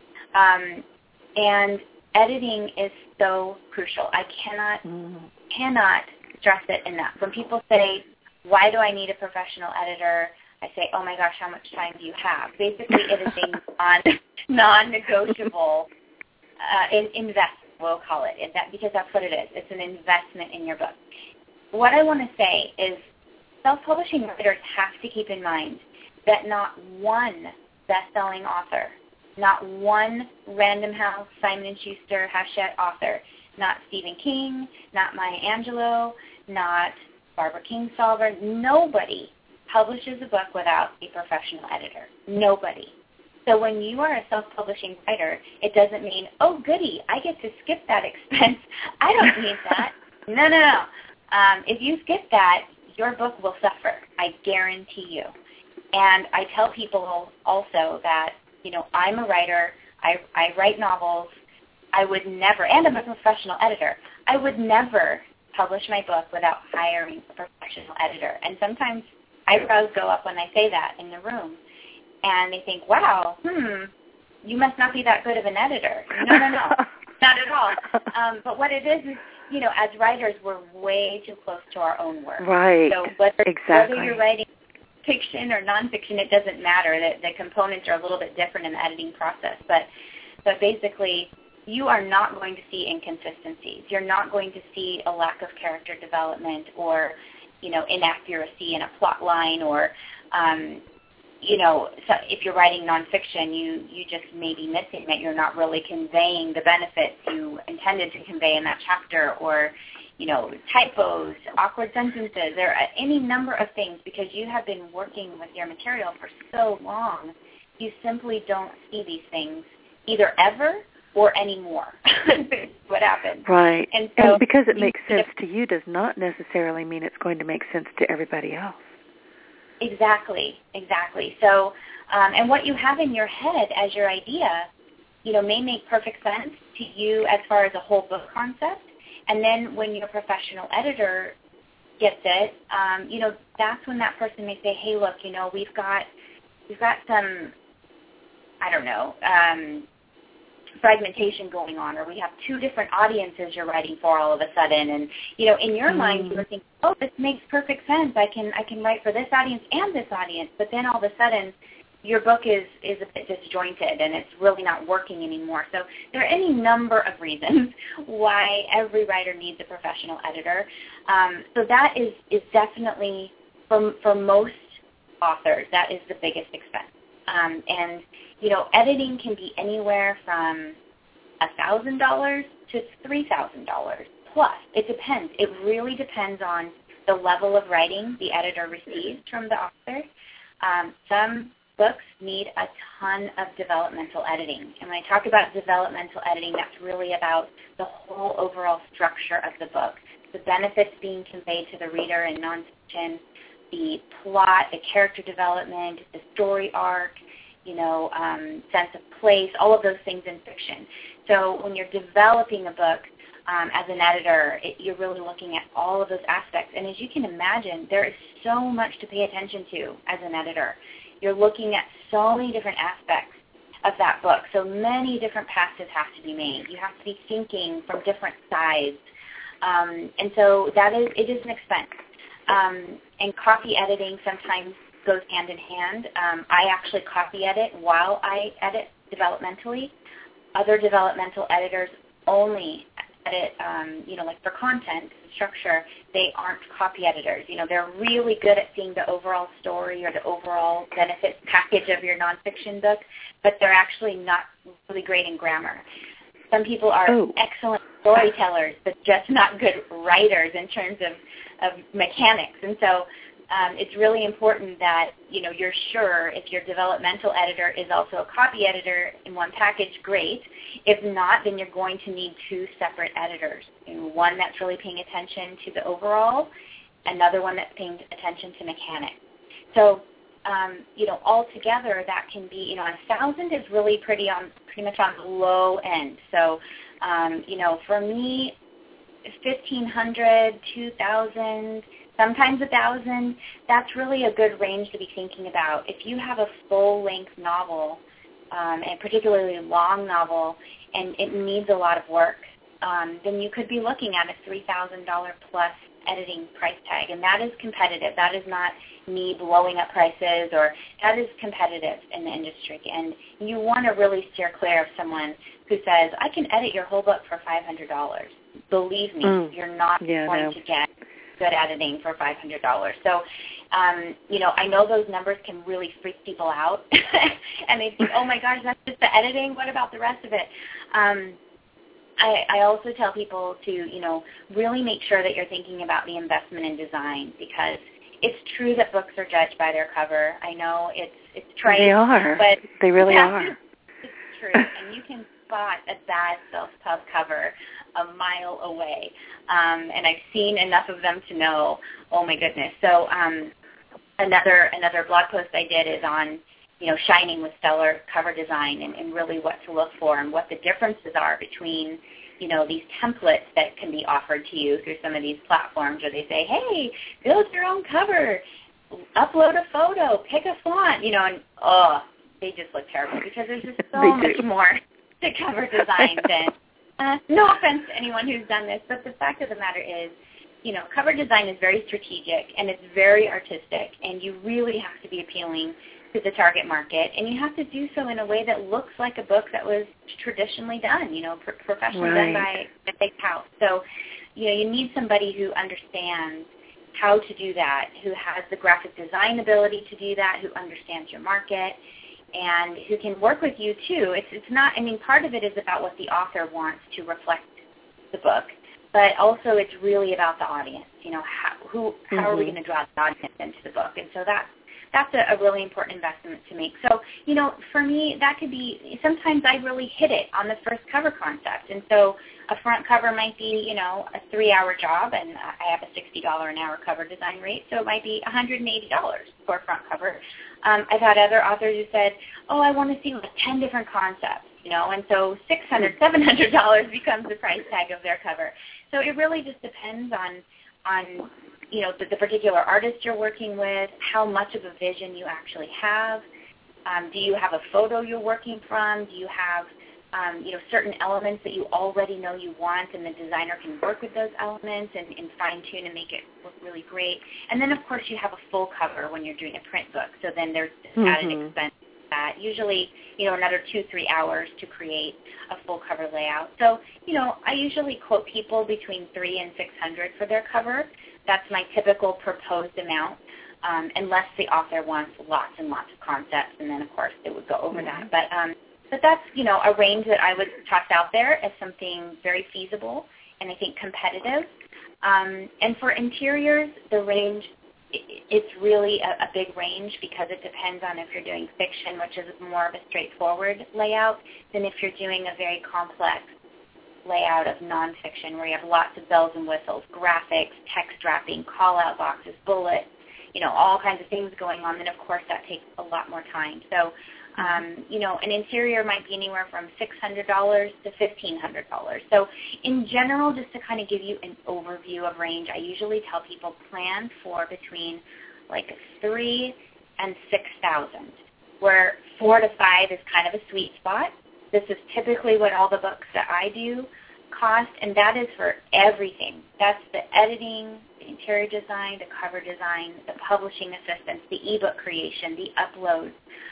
And editing is so crucial. I cannot stress it enough. When people say, why do I need a professional editor? I say, oh my gosh, how much time do you have? Basically, it is a non-negotiable investment, we'll call it, because that's what it is. It's an investment in your book. What I want to say is self-publishing writers have to keep in mind that not one best-selling author, not one Random House, Simon & Schuster, Hachette author, not Stephen King, not Maya Angelou, not Barbara Kingsolver, nobody publishes a book without a professional editor. Nobody. So when you are a self-publishing writer, it doesn't mean, oh, goody, I get to skip that expense. I don't need that. No. If you skip that, your book will suffer. I guarantee you. And I tell people also that, I'm a writer. I write novels. I would never, and I'm a professional editor, I would never publish my book without hiring a professional editor. And sometimes eyebrows go up when I say that in the room. And they think, wow, you must not be that good of an editor. No, not at all. But what it is, as writers, we're way too close to our own work. Right, so whether exactly. you're writing fiction or nonfiction, it doesn't matter. The components are a little bit different in the editing process. But basically, you are not going to see inconsistencies. You're not going to see a lack of character development or, inaccuracy in a plot line or, so if you're writing nonfiction, you just may be missing that you're not really conveying the benefits you intended to convey in that chapter or, typos, awkward sentences, or any number of things because you have been working with your material for so long, you simply don't see these things either ever or anymore. What happens. Right. And because it makes sense to you does not necessarily mean it's going to make sense to everybody else. Exactly. So, and what you have in your head as your idea, may make perfect sense to you as far as a whole book concept. And then when your professional editor gets it, that's when that person may say, hey, look, we've got some, I don't know, fragmentation going on, or we have 2 different audiences you're writing for all of a sudden, and in your mind you were thinking, oh, this makes perfect sense. I can write for this audience and this audience, but then all of a sudden your book is a bit disjointed and it's really not working anymore. So there are any number of reasons why every writer needs a professional editor. So that is definitely for most authors that is the biggest expense. And editing can be anywhere from $1,000 to $3,000 plus. It depends. It really depends on the level of writing the editor receives from the author. Some books need a ton of developmental editing. And when I talk about developmental editing, that's really about the whole overall structure of the book, the benefits being conveyed to the reader in nonfiction, the plot, the character development, the story arc, sense of place, all of those things in fiction. So when you're developing a book as an editor, you're really looking at all of those aspects. And as you can imagine, there is so much to pay attention to as an editor. You're looking at so many different aspects of that book. So many different passes have to be made. You have to be thinking from different sides. And so it is an expense. And copy editing sometimes goes hand in hand. I actually copy edit while I edit developmentally. Other developmental editors only edit, like for content structure, they aren't copy editors. They're really good at seeing the overall story or the overall benefits package of your nonfiction book, but they're actually not really great in grammar. Some people are excellent storytellers, but just not good writers in terms of mechanics. And so it's really important that, you're sure if your developmental editor is also a copy editor in one package, great. If not, then you're going to need 2 separate editors. One that's really paying attention to the overall, another one that's paying attention to mechanics. So altogether that can be, 1,000 is really pretty much on the low end. So, for me, 1,500, 2,000, sometimes 1,000, that's really a good range to be thinking about. If you have a full-length novel, and particularly long novel, and it needs a lot of work, then you could be looking at a $3,000 plus editing price tag, and that is competitive. That is not me blowing up prices, or that is competitive in the industry. And you want to really steer clear of someone who says, I can edit your whole book for $500. Believe me, you're not going to get good editing for $500. So, I know those numbers can really freak people out, and they think, oh my gosh, that's just the editing. What about the rest of it? I also tell people to, really make sure that you're thinking about the investment in design, because it's true that books are judged by their cover. I know it's trite. They are. But they really are. It's true. And you can spot a bad self-pub cover a mile away. And I've seen enough of them to know, oh my goodness. So another blog post I did is on shining with stellar cover design, and really what to look for and what the differences are between, these templates that can be offered to you through some of these platforms where they say, hey, build your own cover, upload a photo, pick a font, and they just look terrible, because there's just so much more to cover design than, no offense to anyone who's done this, but the fact of the matter is, cover design is very strategic, and it's very artistic, and you really have to be appealing to the target market, and you have to do so in a way that looks like a book that was traditionally done, professionally done by a big house. So, you need somebody who understands how to do that, who has the graphic design ability to do that, who understands your market, and who can work with you too. It's not, part of it is about what the author wants to reflect the book, but also it's really about the audience. How are we going to draw the audience into the book? And so that's a really important investment to make. So, for me, that could be, sometimes I really hit it on the first cover concept. And so a front cover might be, a 3-hour job, and I have a $60 an hour cover design rate, so it might be $180 for a front cover. I've had other authors who said, I want to see 10 different concepts, and so $600, $700 becomes the price tag of their cover. So it really just depends on the particular artist you're working with, how much of a vision you actually have. Do you have a photo you're working from? Do you have, certain elements that you already know you want, and the designer can work with those elements and fine-tune and make it look really great? And then, of course, you have a full cover when you're doing a print book. So then there's this added expense. Usually, another 2-3 hours to create a full cover layout. So, I usually quote people between $300 and $600 for their cover. That's my typical proposed amount, unless the author wants lots and lots of concepts, and then, of course, it would go over that. But that's, a range that I would toss out there as something very feasible and I think competitive. And for interiors, the range, it's really a big range, because it depends on if you're doing fiction, which is more of a straightforward layout, than if you're doing a very complex layout of nonfiction where you have lots of bells and whistles, graphics, text wrapping, call-out boxes, bullets, all kinds of things going on. Then, of course, that takes a lot more time. So, an interior might be anywhere from $600 to $1,500. So, in general, just to kind of give you an overview of range, I usually tell people plan for between $3,000 and $6,000, where 4 to 5 is kind of a sweet spot. This is typically what all the books that I do cost, and that is for everything. That's the editing, the interior design, the cover design, the publishing assistance, the ebook creation, the uploads,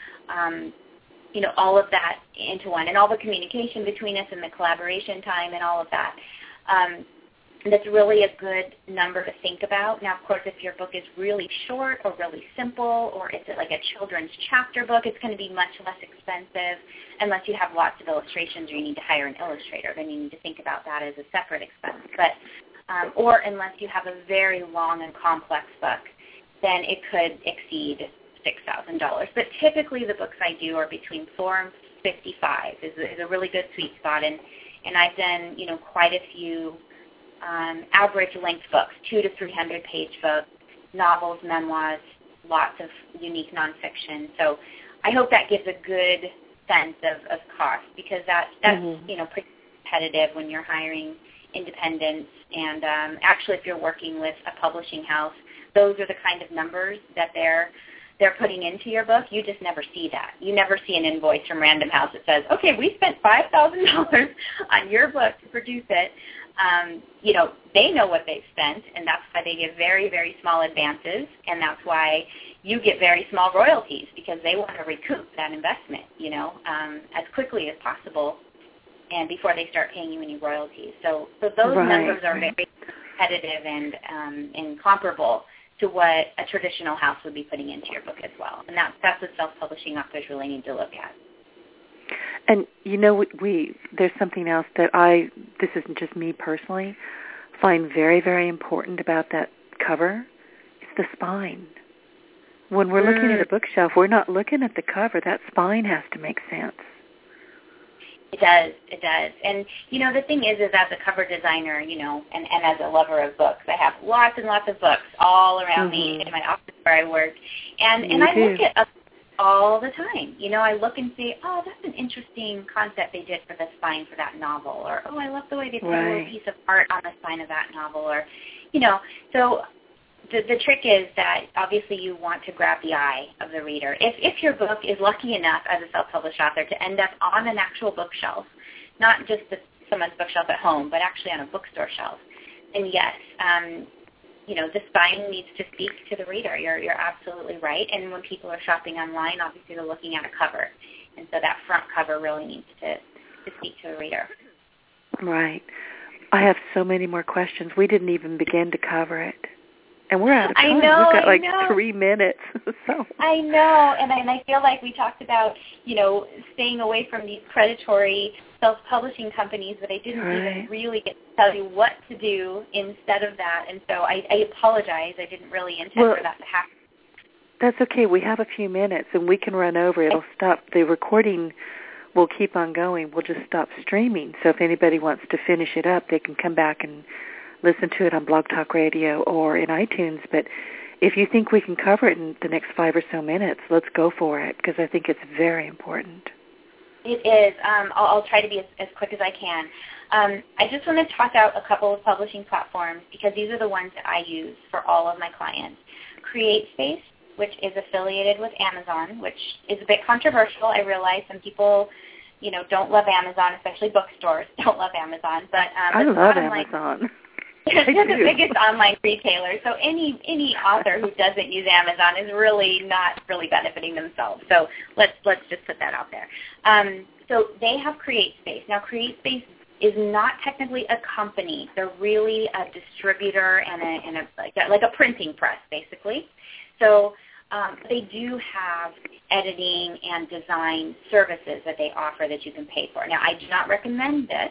all of that into one, and all the communication between us and the collaboration time and all of that. That's really a good number to think about. Now, of course, if your book is really short or really simple, or it's like a children's chapter book, it's going to be much less expensive, unless you have lots of illustrations or you need to hire an illustrator. Then you need to think about that as a separate expense. But or unless you have a very long and complex book, then it could exceed $6,000. But typically the books I do are between $4,000 and $5,500 is a really good sweet spot. And I've done, quite a few average length books, 200 to 300 page books, novels, memoirs, lots of unique nonfiction. So I hope that gives a good sense of cost, because that's pretty competitive when you're hiring independents. And actually, if you're working with a publishing house, those are the kind of numbers that they're putting into your book. You just never see that. You never see an invoice from Random House that says, okay, we spent $5,000 on your book to produce it. They know what they've spent, and that's why they give very, very small advances, and that's why you get very small royalties, because they want to recoup that investment, as quickly as possible, and before they start paying you any royalties. So those numbers are very competitive and comparable to what a traditional house would be putting into your book as well. And that's what self-publishing authors really need to look at. And, there's something else that this isn't just me personally, find very, very important about that cover. It's the spine. When we're looking at a bookshelf, we're not looking at the cover. That spine has to make sense. It does. And, the thing is as a cover designer, and as a lover of books, I have lots and lots of books all around me in my office where I work. And I look at all the time. I look and see, oh, that's an interesting concept they did for the spine for that novel. Or, oh, I love the way they put a little piece of art on the spine of that novel. Or, so the trick is that obviously you want to grab the eye of the reader. If your book is lucky enough as a self-published author to end up on an actual bookshelf, not just someone's bookshelf at home, but actually on a bookstore shelf, then yes, the spine needs to speak to the reader. You're absolutely right. And when people are shopping online, obviously they're looking at a cover. And so that front cover really needs to speak to the reader. Right. I have so many more questions. We didn't even begin to cover it. And we're out of time. We've got 3 minutes. So. I know. And I feel like we talked about, staying away from these predatory self-publishing companies, but I didn't even really get to tell you what to do instead of that. And so I apologize. I didn't really intend for that to happen. That's okay. We have a few minutes, and we can run over. It'll stop. The recording will keep on going. We'll just stop streaming. So if anybody wants to finish it up, they can come back and listen to it on Blog Talk Radio or in iTunes. But if you think we can cover it in the next 5 or so minutes, let's go for it, because I think it's very important. It is. I'll try to be as quick as I can. I just want to toss out a couple of publishing platforms, because these are the ones that I use for all of my clients. CreateSpace, which is affiliated with Amazon, which is a bit controversial. I realize some people, don't love Amazon, especially bookstores don't love Amazon. But I love Amazon. They're the biggest online retailer, so any author who doesn't use Amazon is really not really benefiting themselves. So let's just put that out there. So they have CreateSpace. Now, CreateSpace is not technically a company. They're really a distributor and like a printing press, basically. So they do have editing and design services that they offer that you can pay for. Now, I do not recommend this.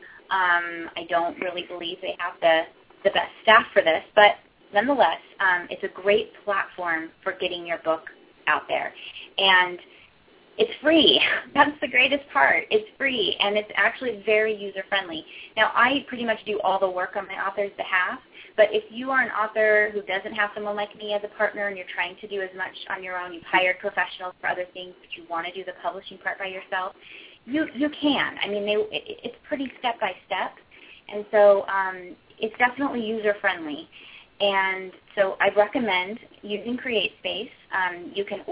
I don't really believe they have the best staff for this, but nonetheless, it's a great platform for getting your book out there. And it's free. That's the greatest part. It's free, and it's actually very user-friendly. Now, I pretty much do all the work on my author's behalf, but if you are an author who doesn't have someone like me as a partner and you're trying to do as much on your own, you've hired professionals for other things, but you want to do the publishing part by yourself, you can. I mean, it's pretty step-by-step, and so it's definitely user-friendly. And so I recommend using CreateSpace. You can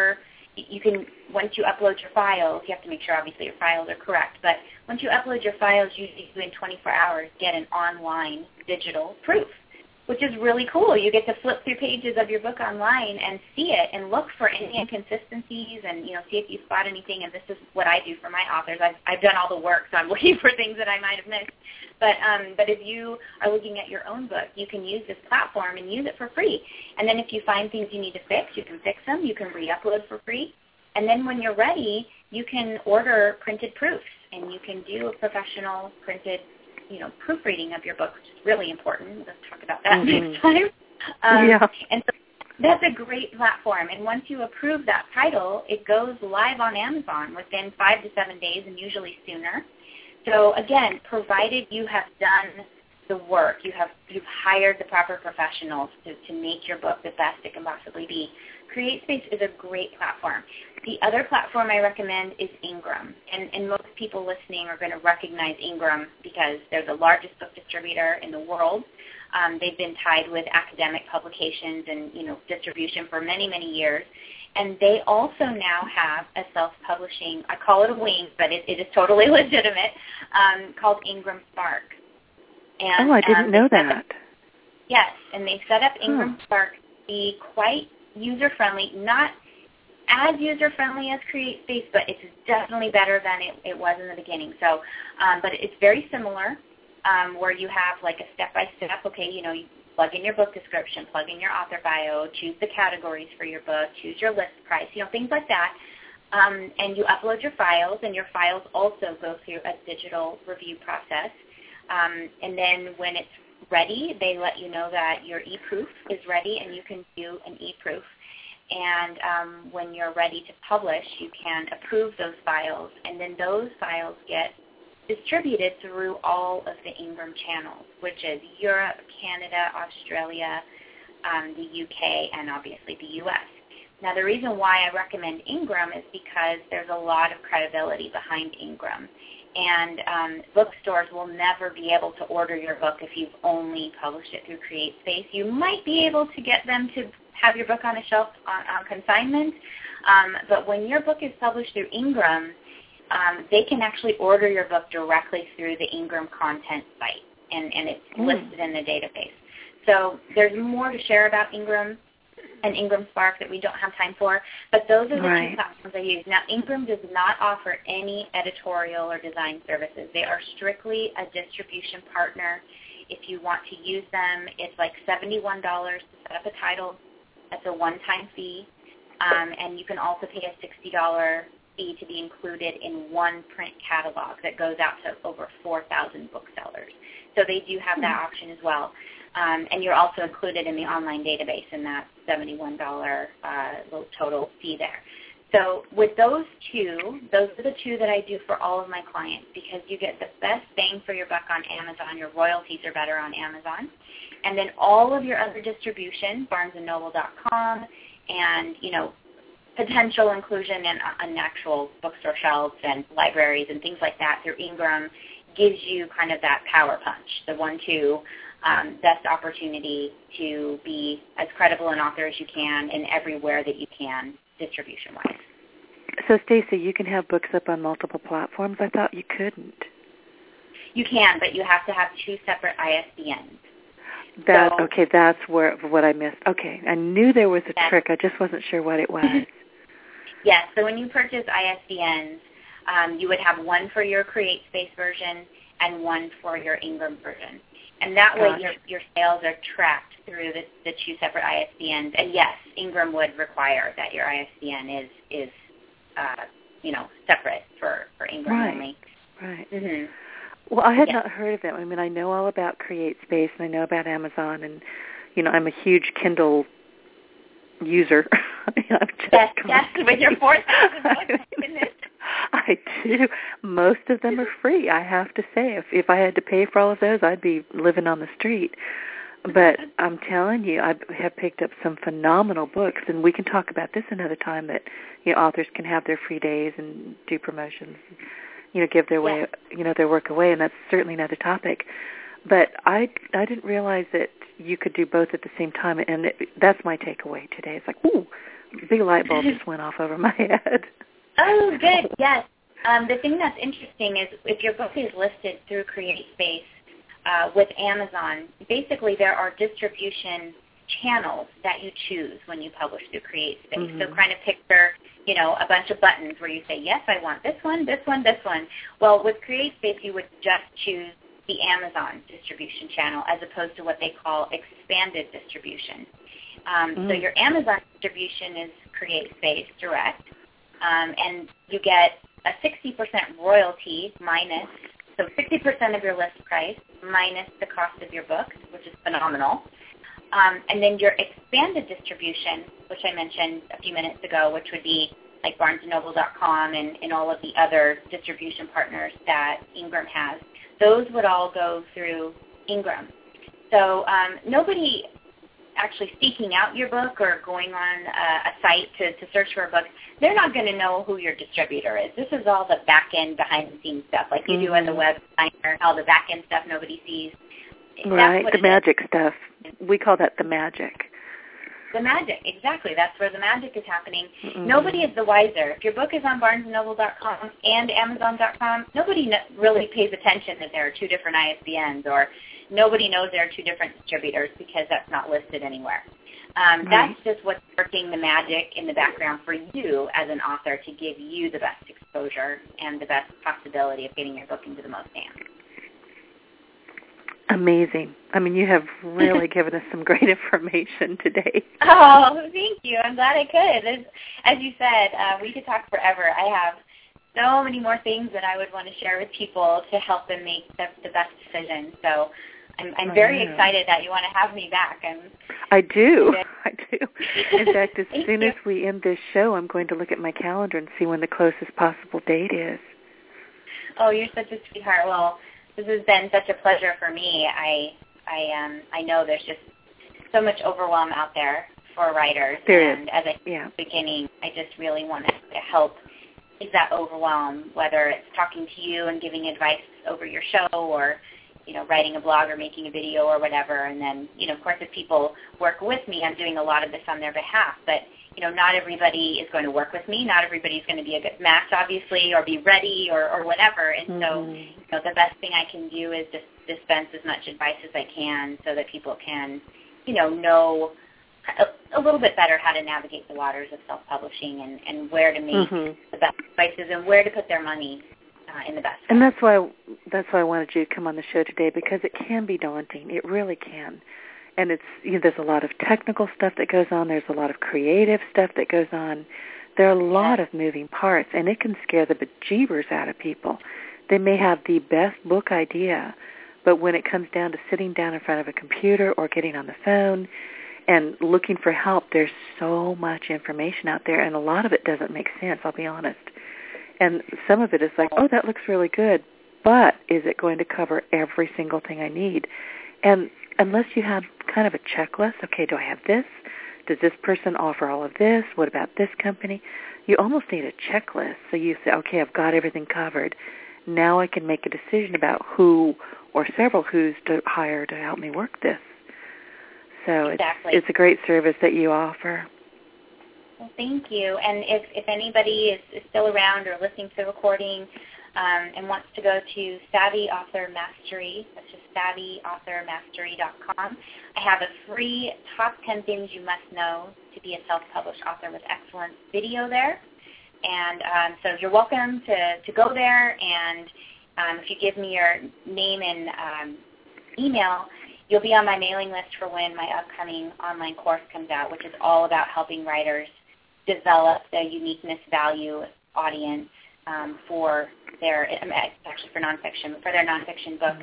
once you upload your files, you have to make sure obviously your files are correct, but once you upload your files, usually within 24 hours, get an online digital proof, which is really cool. You get to flip through pages of your book online and see it and look for any inconsistencies and, see if you spot anything. And this is what I do for my authors. I've done all the work, so I'm looking for things that I might have missed. But if you are looking at your own book, you can use this platform and use it for free. And then if you find things you need to fix, you can fix them. You can re-upload for free. And then when you're ready, you can order printed proofs, and you can do a professional printed proofreading of your book, which is really important. Let's talk about that next time. And so that's a great platform. And once you approve that title, it goes live on Amazon within 5 to 7 days, and usually sooner. So again, provided you have done the work. You've hired the proper professionals to make your book the best it can possibly be. CreateSpace is a great platform. The other platform I recommend is Ingram, and most people listening are going to recognize Ingram because they're the largest book distributor in the world. They've been tied with academic publications and distribution for many, many years. And they also now have a self-publishing, I call it a wing, but it is totally legitimate, called Ingram Spark. And, I didn't know that. Yes, and they set up Ingram Spark to be quite user-friendly, not as user-friendly as CreateSpace, but it's definitely better than it was in the beginning. So, but it's very similar, where you have like a step-by-step, okay, you plug in your book description, plug in your author bio, choose the categories for your book, choose your list price, things like that. And you upload your files, and your files also go through a digital review process. And then when it's ready, they let you know that your e-proof is ready and you can do an e-proof. And when you're ready to publish, you can approve those files, and then those files get distributed through all of the Ingram channels, which is Europe, Canada, Australia, the UK, and obviously the US. Now, the reason why I recommend Ingram is because there's a lot of credibility behind Ingram. And bookstores will never be able to order your book if you've only published it through CreateSpace. You might be able to get them to have your book on a shelf on consignment, but when your book is published through Ingram, they can actually order your book directly through the Ingram content site, and it's listed in the database. So there's more to share about Ingram and Ingram Spark that we don't have time for, but those are the two platforms I use. Now, Ingram does not offer any editorial or design services. They are strictly a distribution partner. If you want to use them, it's like $71 to set up a title. That's a one-time fee, and you can also pay a $60 fee to be included in one print catalog that goes out to over 4,000 booksellers. So they do have that option as well. And you're also included in the online database in that $71 total fee there. So with those are the two that I do for all of my clients, because you get the best bang for your buck on Amazon. Your royalties are better on Amazon. And then all of your other distribution, barnesandnoble.com, and, potential inclusion in actual bookstore shelves and libraries and things like that through Ingram gives you kind of that power punch, the 1-2, best opportunity to be as credible an author as you can in everywhere that you can, distribution-wise. So, Stacey, you can have books up on multiple platforms? I thought you couldn't. You can, but you have to have two separate ISBNs. Okay, that's what I missed. Okay, I knew there was a trick. I just wasn't sure what it was. Yes, so when you purchase ISBNs, you would have one for your CreateSpace version and one for your Ingram version. And that way your sales are tracked through the two separate ISBNs. And yes, Ingram would require that your ISBN is separate for Ingram only. Right. Mm-hmm. Well, I had not heard of them. I mean, I know all about CreateSpace, and I know about Amazon, and, I'm a huge Kindle user. Yes, with your 4,000 books. I do. Most of them are free, I have to say. If I had to pay for all of those, I'd be living on the street. But I'm telling you, I have picked up some phenomenal books, and we can talk about this another time, that authors can have their free days and do promotions, give their their work away, and that's certainly another topic. But I didn't realize that you could do both at the same time, and that's my takeaway today. It's like, ooh, big light bulb just went off over my head. Oh, good, yes. The thing that's interesting is if your book is listed through CreateSpace with Amazon, basically there are distribution channels that you choose when you publish through CreateSpace. Mm-hmm. So kind of picture, a bunch of buttons where you say, yes, I want this one, this one, this one. Well, with CreateSpace, you would just choose the Amazon distribution channel as opposed to what they call expanded distribution. So your Amazon distribution is CreateSpace Direct, and you get a 60% royalty minus, so 60% of your list price minus the cost of your book, which is phenomenal. And then your expanded distribution, which I mentioned a few minutes ago, which would be like barnesandnoble.com and all of the other distribution partners that Ingram has, those would all go through Ingram. So nobody actually seeking out your book or going on a site to search for a book, they're not going to know who your distributor is. This is all the back-end, behind-the-scenes stuff, like you do as a web designer, all the back-end stuff nobody sees. Right, the magic stuff. We call that the magic. The magic, exactly. That's where the magic is happening. Nobody is the wiser. If your book is on BarnesandNoble.com and Amazon.com, nobody really pays attention that there are two different ISBNs, or nobody knows there are two different distributors because that's not listed anywhere. That's just what's working the magic in the background for you as an author to give you the best exposure and the best possibility of getting your book into the most hands. Amazing. I mean, you have really given us some great information today. Oh, thank you. I'm glad I could. As you said, we could talk forever. I have so many more things that I would want to share with people to help them make the best decision. So I'm very excited that you want to have me back. I do. In fact, as soon as we end this show, I'm going to look at my calendar and see when the closest possible date is. Oh, you're such a sweetheart. Well, this has been such a pleasure for me. I know there's just so much overwhelm out there for writers. And as I said at the beginning, I just really wanted to help ease that overwhelm, whether it's talking to you and giving advice over your show, or writing a blog or making a video or whatever. And then, of course, if people work with me, I'm doing a lot of this on their behalf. But, not everybody is going to work with me. Not everybody is going to be a good match, obviously, or be ready or whatever. And so, the best thing I can do is just dispense as much advice as I can so that people can, know a little bit better how to navigate the waters of self-publishing and where to make the best choices and where to put their money in the best. And that's why I wanted you to come on the show today, because it can be daunting. It really can. And it's there's a lot of technical stuff that goes on. There's a lot of creative stuff that goes on. There are a lot of moving parts, and it can scare the bejeebers out of people. They may have the best book idea, but when it comes down to sitting down in front of a computer or getting on the phone and looking for help, there's so much information out there, and a lot of it doesn't make sense, I'll be honest. And some of it is like, oh, that looks really good, but is it going to cover every single thing I need? And unless you have kind of a checklist, okay, do I have this? Does this person offer all of this? What about this company? You almost need a checklist. So you say, okay, I've got everything covered. Now I can make a decision about who or several who's to hire to help me work this. So it's a great service that you offer. Well, thank you. And if anybody is still around or listening to the recording and wants to go to Savvy Author Mastery, that's just savvyauthormastery.com, I have a free top 10 things you must know to be a self-published author with excellence video there. And so you're welcome to go there, and if you give me your name and email, you'll be on my mailing list for when my upcoming online course comes out, which is all about helping writers develop the uniqueness value audience for their, actually for nonfiction, for their nonfiction book.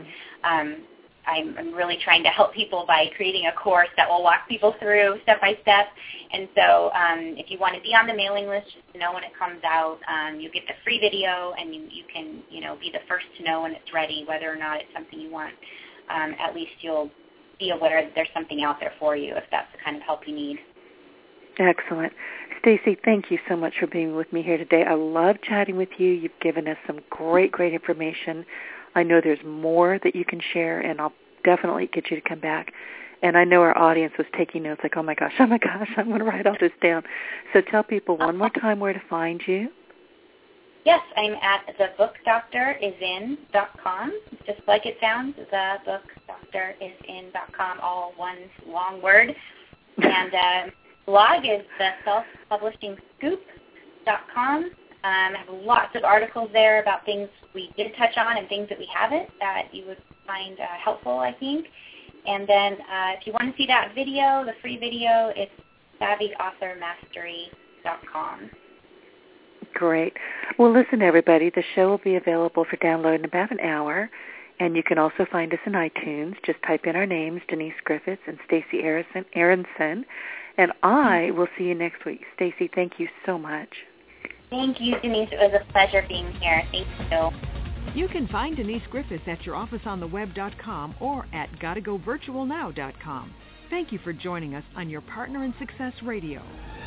I'm really trying to help people by creating a course that will walk people through step by step. And so if you want to be on the mailing list, just to know when it comes out, you get the free video, and you can be the first to know when it's ready, whether or not it's something you want. At least you'll be aware that there's something out there for you if that's the kind of help you need. Excellent. Stacy, thank you so much for being with me here today. I love chatting with you. You've given us some great information. I know there's more that you can share, and I'll definitely get you to come back. And I know our audience was taking notes like, oh my gosh, I'm going to write all this down. So tell people one more time where to find you. Yes, I'm at thebookdoctorisin.com, just like it sounds, thebookdoctorisin.com, all one long word. And blog is theselfpublishingscoop.com. I have lots of articles there about things we did touch on and things that we haven't that you would find helpful, I think. And then if you want to see that video, the free video, it's savvyauthormastery.com. Great. Well, listen, everybody, the show will be available for download in about an hour, and you can also find us in iTunes. Just type in our names, Denise Griffiths and Stacy Aronson, and I will see you next week. Stacy, thank you so much. Thank you, Denise. It was a pleasure being here. Thank you. You can find Denise Griffiths at yourofficeontheweb.com or at gottagovirtualnow.com. Thank you for joining us on Your Partner in Success Radio.